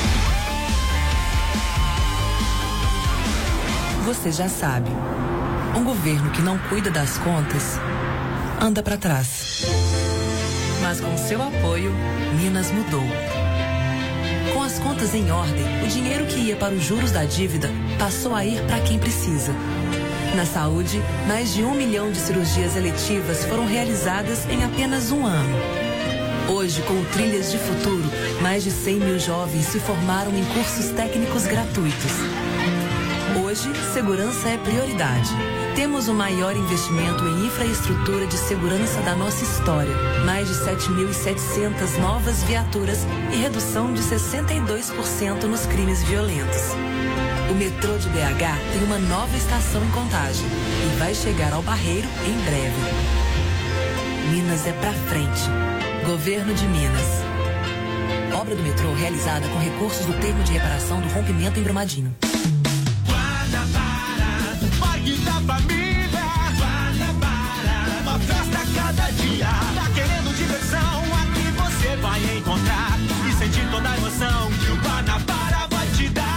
Você já sabe, um governo que não cuida das contas anda para trás. Mas com seu apoio, Minas mudou. Com as contas em ordem, o dinheiro que ia para os juros da dívida passou a ir para quem precisa. Na saúde, mais de um milhão de cirurgias eletivas foram realizadas em apenas um ano. Hoje, com o Trilhas de Futuro, mais de cem mil jovens se formaram em cursos técnicos gratuitos. Hoje, segurança é prioridade. Temos o maior investimento em infraestrutura de segurança da nossa história. Mais de sete mil e setecentas novas viaturas e redução de sessenta e dois por cento nos crimes violentos. O metrô de B H tem uma nova estação em Contagem e vai chegar ao Barreiro em breve. Minas é pra frente. Governo de Minas. Obra do metrô realizada com recursos do termo de reparação do rompimento em Brumadinho. Guanabara, Parque da Família. Guanabara, uma festa a cada dia. Tá querendo diversão? Aqui você vai encontrar e sentir toda a emoção que o Guanabara vai te dar.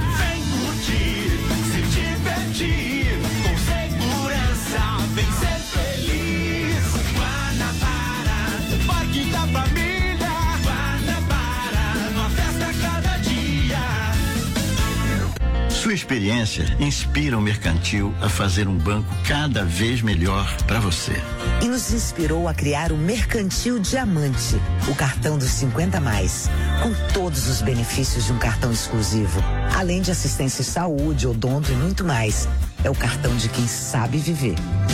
Se divertir, com segurança, vem ser feliz. Guanabara, Parque da Família. Guanabara, uma festa a cada dia. Sua experiência inspira o Mercantil a fazer um banco cada vez melhor para você. E nos inspirou a criar o Mercantil Diamante, o cartão dos cinquenta mais, com todos os benefícios de um cartão exclusivo, além de assistência de saúde, odonto e muito mais. É o cartão de quem sabe viver.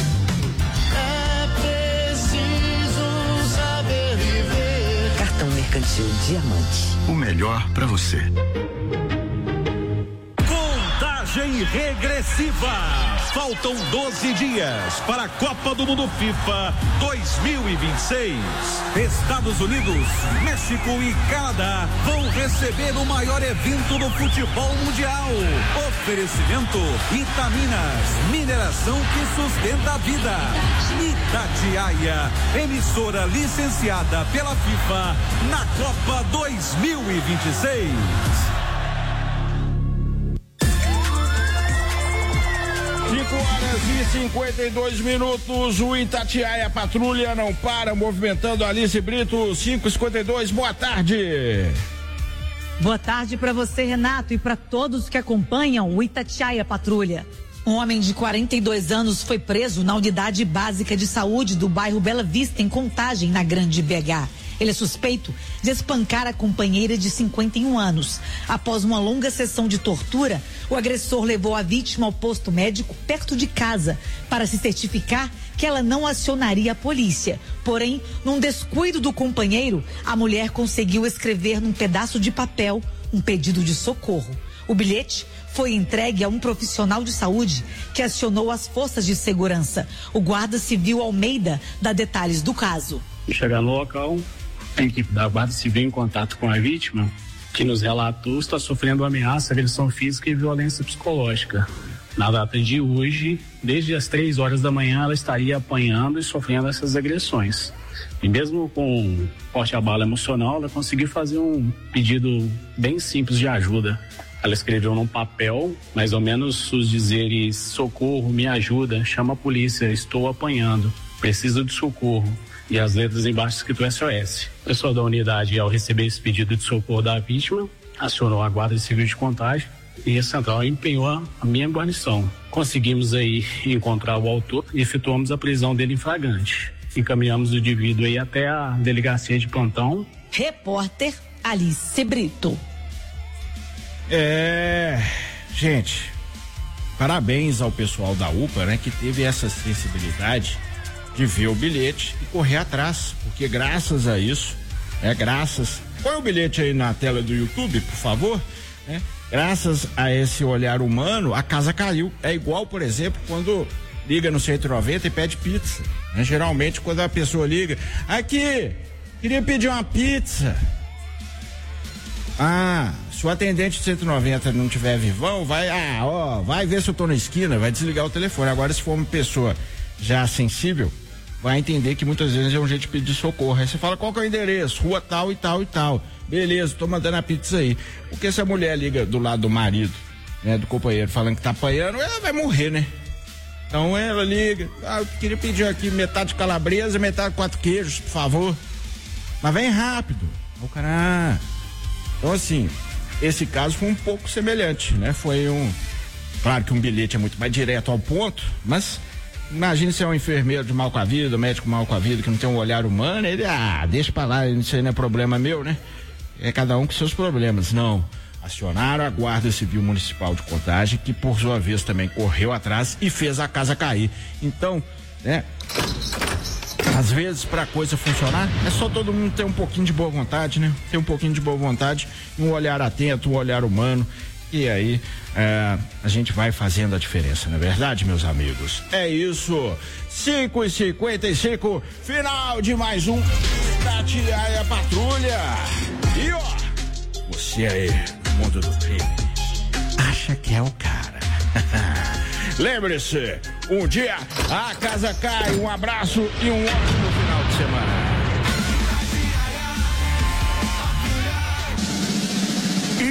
É preciso saber viver. Cartão Mercantil Diamante. O melhor para você. Contagem regressiva. Faltam doze dias para a Copa do Mundo FIFA dois mil e vinte e seis. Estados Unidos, México e Canadá vão receber o maior evento do futebol mundial. Oferecimento Itaminas, mineração que sustenta a vida. Itatiaia, emissora licenciada pela FIFA na Copa dois mil e vinte e seis. cinco horas e cinquenta e dois minutos, o Itatiaia Patrulha não para, movimentando Alice Brito, cinco e cinquenta e dois, boa tarde. Boa tarde para você, Renato, e para todos que acompanham o Itatiaia Patrulha. Um homem de quarenta e dois anos foi preso na unidade básica de saúde do bairro Bela Vista, em Contagem, na Grande B H. Ele é suspeito de espancar a companheira de cinquenta e um anos. Após uma longa sessão de tortura, o agressor levou a vítima ao posto médico perto de casa para se certificar que ela não acionaria a polícia. Porém, num descuido do companheiro, a mulher conseguiu escrever num pedaço de papel um pedido de socorro. O bilhete foi entregue a um profissional de saúde que acionou as forças de segurança. O guarda civil Almeida dá detalhes do caso. Chegar no local, a equipe da Guarda Civil em contato com a vítima, que nos relatou está sofrendo ameaça, agressão física e violência psicológica. Na data de hoje, desde as três horas da manhã, ela estaria apanhando e sofrendo essas agressões. E mesmo com porte a bala emocional, ela conseguiu fazer um pedido bem simples de ajuda. Ela escreveu num papel, mais ou menos os dizeres: socorro, me ajuda, chama a polícia, estou apanhando, preciso de socorro. E as letras embaixo escrito S O S. O pessoal da unidade, ao receber esse pedido de socorro da vítima, acionou a Guarda Civil de Contagem e a central empenhou a minha guarnição. Conseguimos aí encontrar o autor e efetuamos a prisão dele em flagrante. Encaminhamos o indivíduo aí até a delegacia de plantão. Repórter Alice Brito. É, gente, parabéns ao pessoal da U P A, né, que teve essa sensibilidade de ver o bilhete e correr atrás, porque graças a isso, é graças, põe o bilhete aí na tela do YouTube, por favor, né? Graças a esse olhar humano, a casa caiu. É igual, por exemplo, quando liga no cento e noventa e pede pizza, né? Geralmente quando a pessoa liga, aqui, queria pedir uma pizza. Ah, se o atendente de cento e noventa não tiver vivão, vai, ah, ó, vai ver se eu tô na esquina, vai desligar o telefone. Agora, se for uma pessoa já sensível, vai entender que muitas vezes é um jeito de pedir socorro. Aí você fala, qual que é o endereço? Rua tal e tal e tal. Beleza, tô mandando a pizza aí. Porque se a mulher liga do lado do marido, né, do companheiro, falando que tá apanhando, ela vai morrer, né? Então ela liga, ah, eu queria pedir aqui metade de calabresa, metade de quatro queijos, por favor. Mas vem rápido. O cara... Ah. Então assim, esse caso foi um pouco semelhante, né? Foi um... Claro que um bilhete é muito mais direto ao ponto, mas... Imagina se é um enfermeiro de mal com a vida, um médico mal com a vida, que não tem um olhar humano, ele, ah, deixa pra lá, isso aí não é problema meu, né? É cada um com seus problemas. Não. Acionaram a Guarda Civil Municipal de Contagem, que por sua vez também correu atrás e fez a casa cair. Então, né? Às vezes, pra coisa funcionar, é só todo mundo ter um pouquinho de boa vontade, né? Ter um pouquinho de boa vontade, um olhar atento, um olhar humano. E aí, é, a gente vai fazendo a diferença, não é verdade, meus amigos? É isso, cinco e cinquenta e cinco, final de mais um Itatiaia Patrulha. E ó, você aí, no mundo do crime, acha que é o cara. Lembre-se, um dia a casa cai, um abraço e um ótimo final de semana.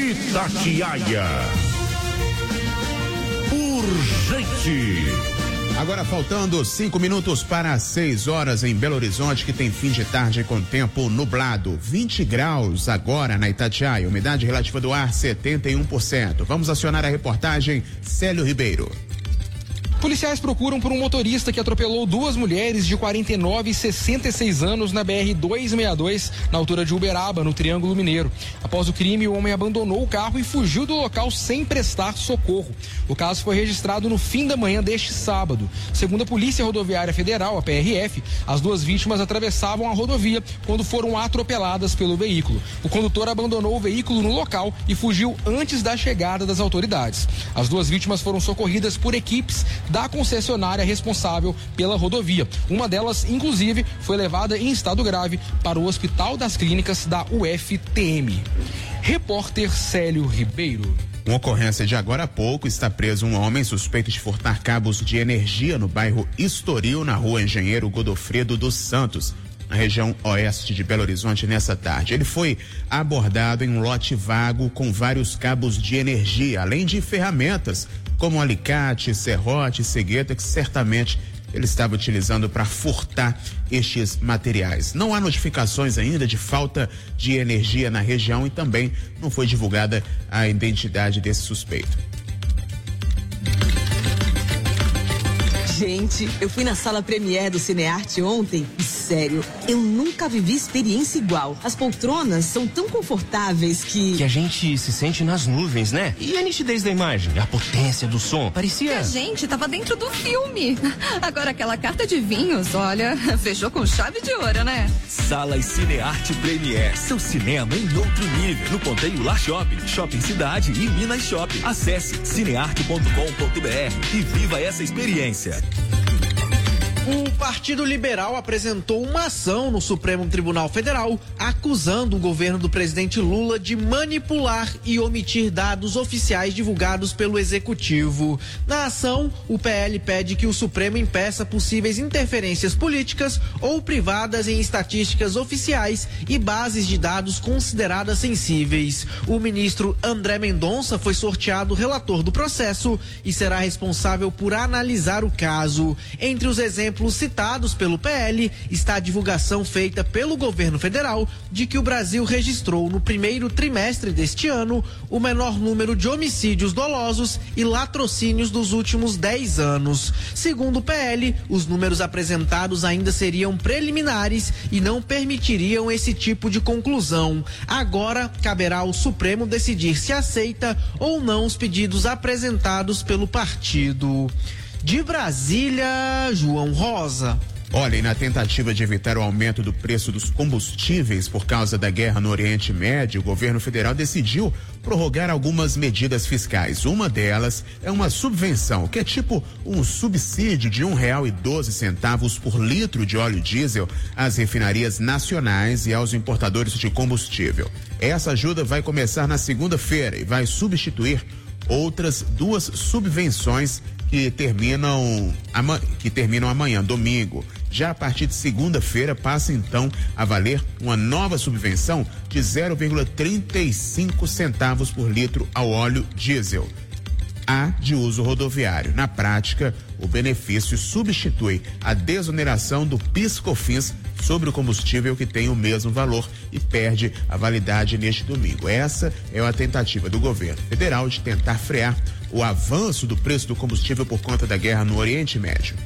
Itatiaia. Urgente. Agora faltando cinco minutos para seis horas em Belo Horizonte, que tem fim de tarde com tempo nublado. vinte graus agora na Itatiaia, umidade relativa do ar setenta e um por cento. Vamos acionar a reportagem Célio Ribeiro. Policiais procuram por um motorista que atropelou duas mulheres de quarenta e nove e sessenta e seis anos na B R duzentos e sessenta e dois, na altura de Uberaba, no Triângulo Mineiro. Após o crime, o homem abandonou o carro e fugiu do local sem prestar socorro. O caso foi registrado no fim da manhã deste sábado. Segundo a Polícia Rodoviária Federal, a P R F, as duas vítimas atravessavam a rodovia quando foram atropeladas pelo veículo. O condutor abandonou o veículo no local e fugiu antes da chegada das autoridades. As duas vítimas foram socorridas por equipes da concessionária responsável pela rodovia. Uma delas, inclusive, foi levada em estado grave para o Hospital das Clínicas da U F T M. Repórter Célio Ribeiro. Uma ocorrência de agora há pouco, está preso um homem suspeito de furtar cabos de energia no bairro Estoril, na rua Engenheiro Godofredo dos Santos, na região oeste de Belo Horizonte, nessa tarde. Ele foi abordado em um lote vago com vários cabos de energia, além de ferramentas como alicate, serrote, cegueta, que certamente ele estava utilizando para furtar estes materiais. Não há notificações ainda de falta de energia na região e também não foi divulgada a identidade desse suspeito. Gente, eu fui na sala Premiere do Cinearte ontem e, sério, eu nunca vivi experiência igual. As poltronas são tão confortáveis que... Que a gente se sente nas nuvens, né? E a nitidez da imagem, a potência do som, parecia... Que a gente tava dentro do filme. Agora aquela carta de vinhos, olha, fechou com chave de ouro, né? Sala e Cinearte Premiere, seu cinema em outro nível. No Ponteio Lar Shopping, Shopping Cidade e Minas Shopping. Acesse cinearte ponto com ponto br e viva essa experiência. O Partido Liberal apresentou uma ação no Supremo Tribunal Federal acusando o governo do presidente Lula de manipular e omitir dados oficiais divulgados pelo Executivo. Na ação, o P L pede que o Supremo impeça possíveis interferências políticas ou privadas em estatísticas oficiais e bases de dados consideradas sensíveis. O ministro André Mendonça foi sorteado relator do processo e será responsável por analisar o caso. Entre os exemplos citados pelo P L está a divulgação feita pelo governo federal de que o Brasil registrou no primeiro trimestre deste ano o menor número de homicídios dolosos e latrocínios dos últimos dez anos. Segundo o P L, os números apresentados ainda seriam preliminares e não permitiriam esse tipo de conclusão. Agora, caberá ao Supremo decidir se aceita ou não os pedidos apresentados pelo partido. De Brasília, João Rosa. Olha, e na tentativa de evitar o aumento do preço dos combustíveis por causa da guerra no Oriente Médio, o governo federal decidiu prorrogar algumas medidas fiscais. Uma delas é uma subvenção, que é tipo um subsídio de um real e doze centavos por litro de óleo diesel às refinarias nacionais e aos importadores de combustível. Essa ajuda vai começar na segunda-feira e vai substituir outras duas subvenções que terminam, que terminam amanhã, domingo. Já a partir de segunda-feira passa então a valer uma nova subvenção de zero vírgula trinta e cinco centavos por litro ao óleo diesel, A de uso rodoviário. Na prática, o benefício substitui a desoneração do PIS/COFINS sobre o combustível que tem o mesmo valor e perde a validade neste domingo. Essa é a tentativa do governo federal de tentar frear o avanço do preço do combustível por conta da guerra no Oriente Médio.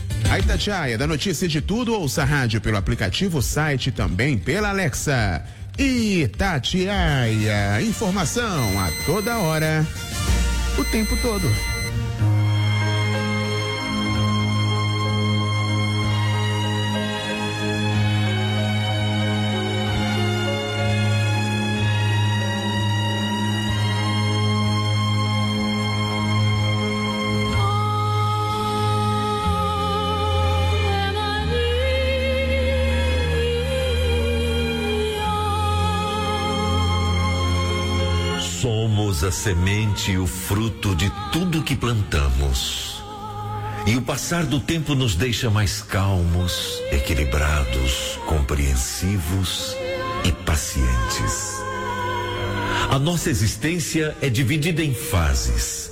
A Itatiaia, da notícia de tudo, ouça a rádio pelo aplicativo, site também pela Alexa. Itatiaia, informação a toda hora, o tempo todo. Somos a semente e o fruto de tudo que plantamos. E o passar do tempo nos deixa mais calmos, equilibrados, compreensivos e pacientes. A nossa existência é dividida em fases.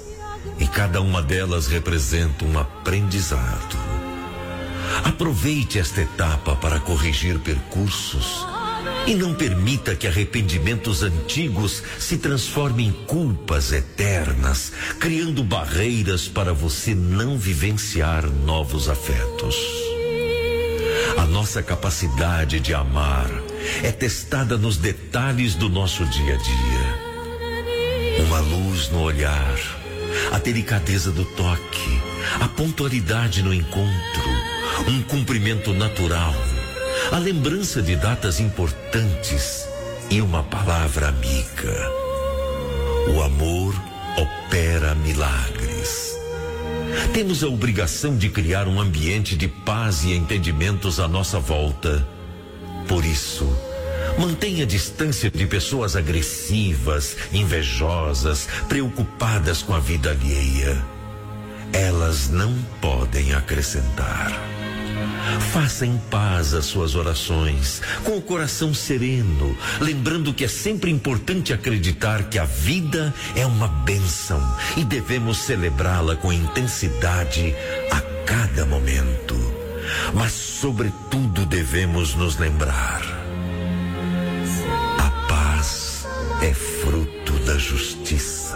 e cada uma delas representa um aprendizado. Aproveite esta etapa para corrigir percursos e não permita que arrependimentos antigos se transformem em culpas eternas, criando barreiras para você não vivenciar novos afetos. A nossa capacidade de amar é testada nos detalhes do nosso dia a dia. Uma luz no olhar, a delicadeza do toque, a pontualidade no encontro, um cumprimento natural, a lembrança de datas importantes e uma palavra amiga. O amor opera milagres. Temos a obrigação de criar um ambiente de paz e entendimentos à nossa volta. Por isso, mantenha a distância de pessoas agressivas, invejosas, preocupadas com a vida alheia. Elas não podem acrescentar. Faça em paz as suas orações, com o coração sereno, lembrando que é sempre importante acreditar que a vida é uma bênção e devemos celebrá-la com intensidade a cada momento. Mas, sobretudo, devemos nos lembrar: a paz é fruto da justiça.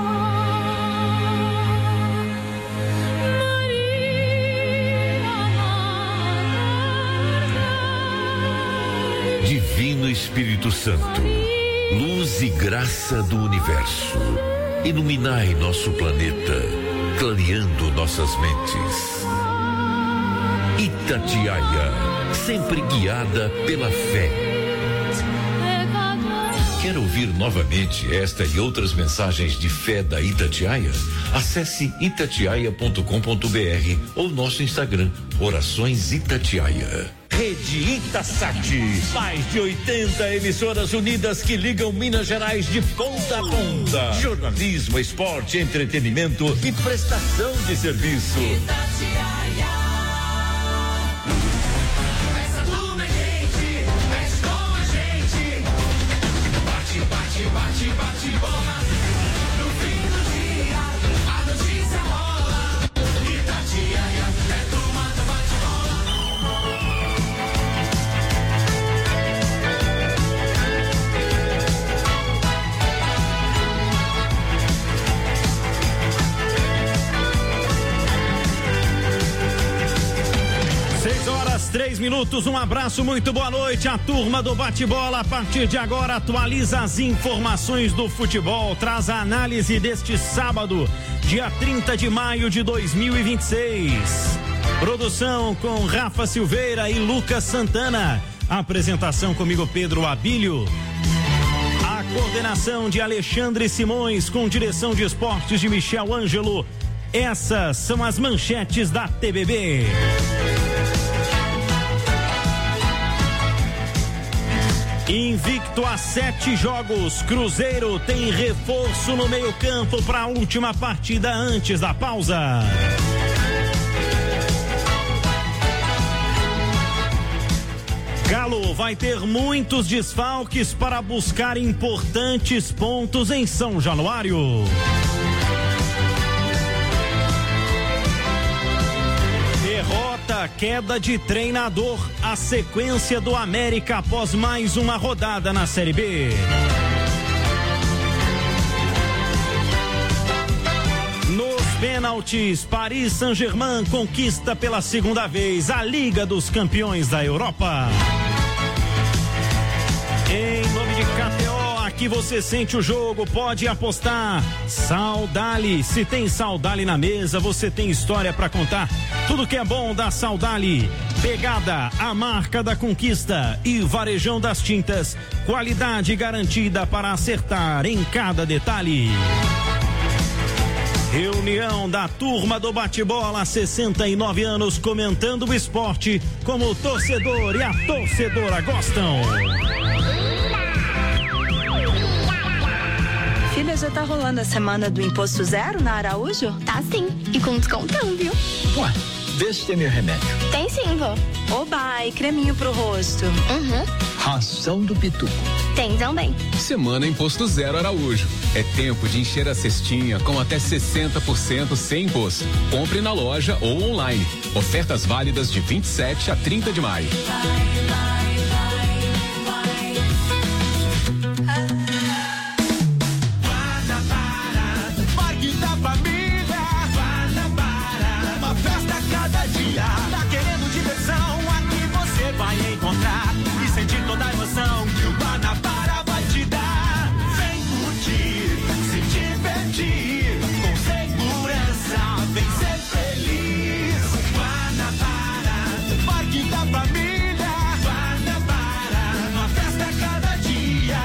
Divino Espírito Santo, luz e graça do universo, iluminai nosso planeta, clareando nossas mentes. Itatiaia, sempre guiada pela fé. Quer ouvir novamente esta e outras mensagens de fé da Itatiaia? Acesse itatiaia ponto com ponto br ou nosso Instagram, Orações Itatiaia. Rede Itasat, mais de oitenta emissoras unidas que ligam Minas Gerais de ponta a ponta. Jornalismo, esporte, entretenimento e prestação de serviço. Itatiaia. Essa turma é quente, mexe com a gente. Bate, bate, bate, bate, bola. No fim do dia, a notícia rola. Itatiaia é turma do bate-bola. Três minutos, um abraço, muito boa noite. A turma do bate-bola, a partir de agora, atualiza as informações do futebol, traz a análise deste sábado, dia trinta de maio de dois mil e vinte e seis. Produção com Rafa Silveira e Lucas Santana. Apresentação comigo, Pedro Abílio. A coordenação de Alexandre Simões, com direção de esportes de Michel Ângelo. Essas são as manchetes da T B B. Invicto a sete jogos, Cruzeiro tem reforço no meio-campo para a última partida antes da pausa. Galo vai ter muitos desfalques para buscar importantes pontos em São Januário. Derrota, queda de treinador, a sequência do América após mais uma rodada na Série B. Nos pênaltis, Paris Saint-Germain conquista pela segunda vez a Liga dos Campeões da Europa. Em nome de K T O, aqui você sente o jogo, pode apostar. Saudali, se tem Saudali na mesa, você tem história para contar. Tudo que é bom da Saudali. Pegada, a marca da conquista. E Varejão das Tintas, qualidade garantida para acertar em cada detalhe. Reunião da turma do bate-bola, sessenta e nove anos, comentando o esporte como o torcedor e a torcedora gostam. Filha, já tá rolando a semana do Imposto Zero na Araújo? Tá sim, e com descontão, viu? Ué, vê se tem meu remédio. Tem sim, vó. Oba, e creminho pro rosto? Uhum. Ração do Pituco. Tem também. Semana Imposto Zero Araújo. É tempo de encher a cestinha com até sessenta por cento sem imposto. Compre na loja ou online. Ofertas válidas de vinte e sete a trinta de maio. Parque da Família, Guanabara, uma festa a cada dia. Tá querendo diversão? Aqui você vai encontrar e sentir toda a emoção que o Guanabara vai te dar. Vem curtir, se divertir, com segurança, vem ser feliz. Guanabara, Parque da Família, Guanabara, uma festa a cada dia.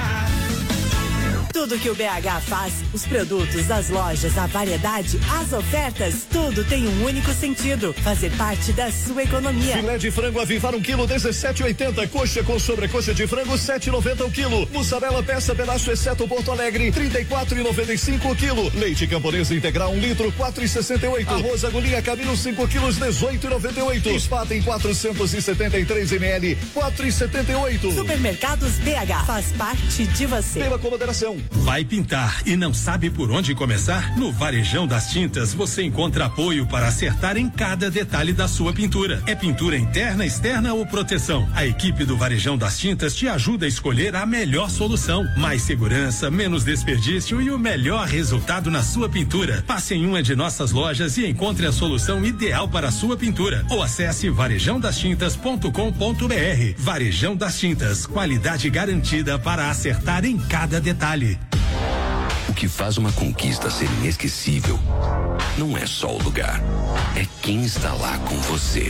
Tudo que o B H faz, os produtos, as lojas, a variedade, as ofertas, tudo tem um único sentido: fazer parte da sua economia. Filé de frango Avivar um quilo, dezessete e oitenta. Coxa com sobrecoxa de frango, sete e noventa o quilo. Mussarela peça pedaço exceto Porto Alegre, trinta e quatro e noventa e cinco o quilo. Leite Camponês integral um litro, quatro e sessenta e oito. Arroz agulhinha Camino cinco quilos, dezoito e noventa e oito. Espatem quatrocentos e setenta e três mililitros, quatro e setenta e oito. Supermercados B H, faz parte de você. Pela com moderação. Vai pintar e não sabe por onde começar? No Varejão das Tintas você encontra apoio para acertar em cada detalhe da sua pintura. É pintura interna, externa ou proteção? A equipe do Varejão das Tintas te ajuda a escolher a melhor solução. Mais segurança, menos desperdício e o melhor resultado na sua pintura. Passe em uma de nossas lojas e encontre a solução ideal para a sua pintura. Ou acesse varejão das tintas ponto com ponto br. Varejão das Tintas, qualidade garantida para acertar em cada detalhe. O que faz uma conquista ser inesquecível não é só o lugar, é quem está lá com você.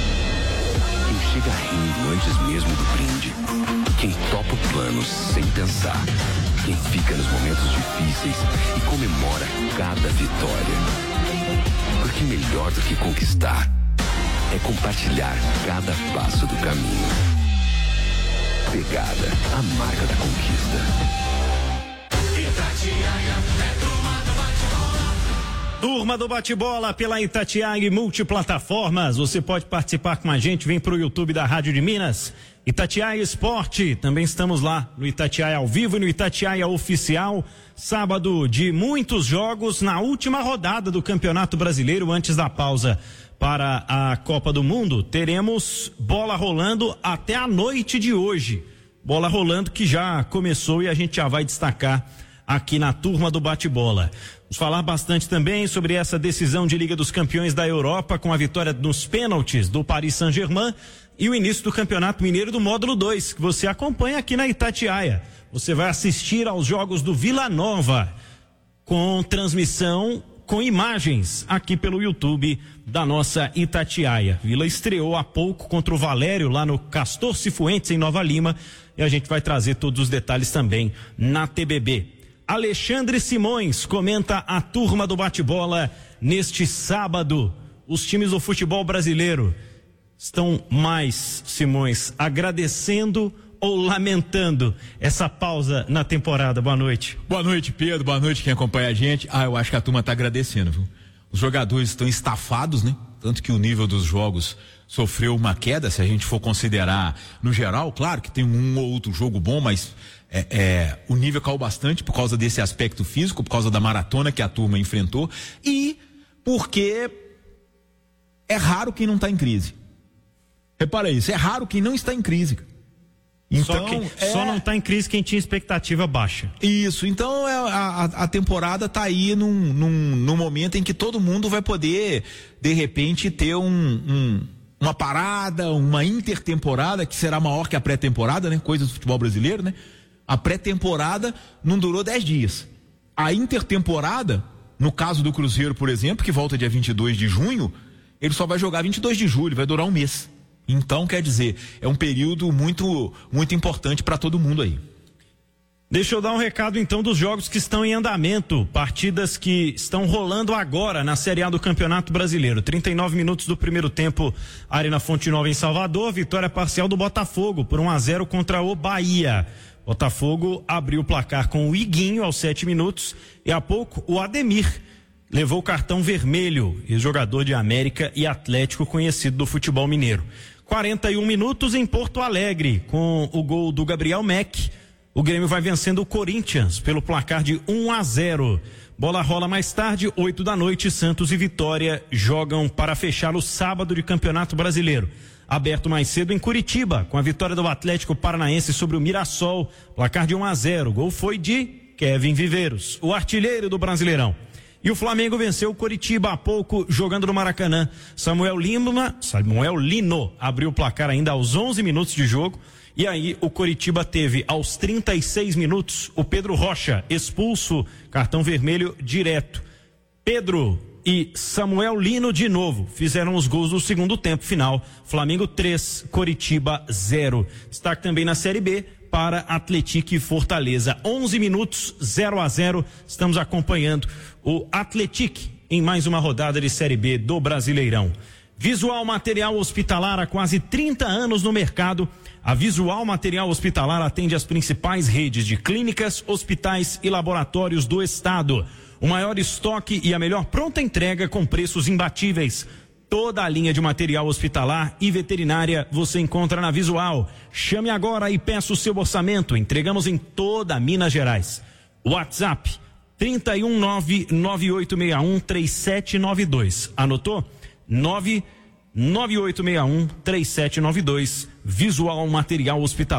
Quem chega rindo antes mesmo do brinde, quem topa o plano sem pensar, quem fica nos momentos difíceis e comemora cada vitória. Porque melhor do que conquistar é compartilhar cada passo do caminho. Pegada, a marca da conquista. Turma do Bate-Bola pela Itatiaia Multiplataformas. Você pode participar com a gente, vem pro YouTube da Rádio de Minas. Itatiaia Esporte, também estamos lá no Itatiaia ao vivo e no Itatiaia Oficial. Sábado de muitos jogos na última rodada do Campeonato Brasileiro antes da pausa para a Copa do Mundo. Teremos bola rolando até a noite de hoje. Bola rolando que já começou e a gente já vai destacar aqui na Turma do Bate-Bola. Vamos falar bastante também sobre essa decisão de Liga dos Campeões da Europa com a vitória nos pênaltis do Paris Saint-Germain e o início do Campeonato Mineiro do Módulo dois, que você acompanha aqui na Itatiaia. Você vai assistir aos jogos do Vila Nova com transmissão com imagens aqui pelo YouTube da nossa Itatiaia. Vila estreou há pouco contra o Valério lá no Castor Cifuentes em Nova Lima e a gente vai trazer todos os detalhes também na T B B. Alexandre Simões comenta a Turma do Bate-Bola neste sábado. Os times do futebol brasileiro estão mais, Simões, agradecendo ou lamentando essa pausa na temporada? Boa noite. Boa noite, Pedro. Boa noite quem acompanha a gente. Ah, eu acho que a turma está agradecendo, viu? Os jogadores estão estafados, né? Tanto que o nível dos jogos sofreu uma queda, se a gente for considerar no geral. Claro que tem um ou outro jogo bom, mas É, é, o nível caiu bastante por causa desse aspecto físico, por causa da maratona que a turma enfrentou e porque é raro quem não está em crise. Repara isso, é raro quem não está em crise. Então, só, quem, é... só não está em crise quem tinha expectativa baixa. Isso, então é, a, a temporada está aí num, num, num momento em que todo mundo vai poder, de repente, ter um... um uma parada, uma intertemporada que será maior que a pré-temporada, né? Coisa do futebol brasileiro, né? A pré-temporada não durou dez dias. A intertemporada, no caso do Cruzeiro, por exemplo, que volta dia vinte e dois de junho, ele só vai jogar vinte e dois de julho, vai durar um mês. Então, quer dizer, é um período muito, muito importante para todo mundo aí. Deixa eu dar um recado então dos jogos que estão em andamento, partidas que estão rolando agora na Série A do Campeonato Brasileiro. trinta e nove minutos do primeiro tempo, Arena Fonte Nova em Salvador, vitória parcial do Botafogo por um a zero contra o Bahia. Botafogo abriu o placar com o Iguinho aos sete minutos e há pouco o Ademir levou o cartão vermelho, ex-jogador de América e Atlético conhecido do futebol mineiro. quarenta e um minutos em Porto Alegre, com o gol do Gabriel Mack. O Grêmio vai vencendo o Corinthians pelo placar de um a zero. Bola rola mais tarde, oito da noite, Santos e Vitória jogam para fechar o sábado de Campeonato Brasileiro. Aberto mais cedo em Curitiba, com a vitória do Atlético Paranaense sobre o Mirassol, placar de um a zero. O gol foi de Kevin Viveiros, o artilheiro do Brasileirão. E o Flamengo venceu o Coritiba há pouco, jogando no Maracanã. Samuel Lima, Samuel Lino abriu o placar ainda aos onze minutos de jogo. E aí o Coritiba teve aos trinta e seis minutos o Pedro Rocha expulso, cartão vermelho direto. Pedro e Samuel Lino de novo fizeram os gols do segundo tempo final. Flamengo três, Coritiba zero. Destaque também na Série B para Atlético e Fortaleza. onze minutos, zero a zero. Estamos acompanhando o Atlético em mais uma rodada de Série B do Brasileirão. Visual Material Hospitalar há quase trinta anos no mercado. A Visual Material Hospitalar atende as principais redes de clínicas, hospitais e laboratórios do estado. O maior estoque e a melhor pronta entrega com preços imbatíveis. Toda a linha de material hospitalar e veterinária você encontra na Visual. Chame agora e peça o seu orçamento. Entregamos em toda Minas Gerais. WhatsApp trinta e um nove nove oito seis um três sete nove dois. Anotou? nove nove oito seis um três sete nove dois. Visual Material Hospitalar.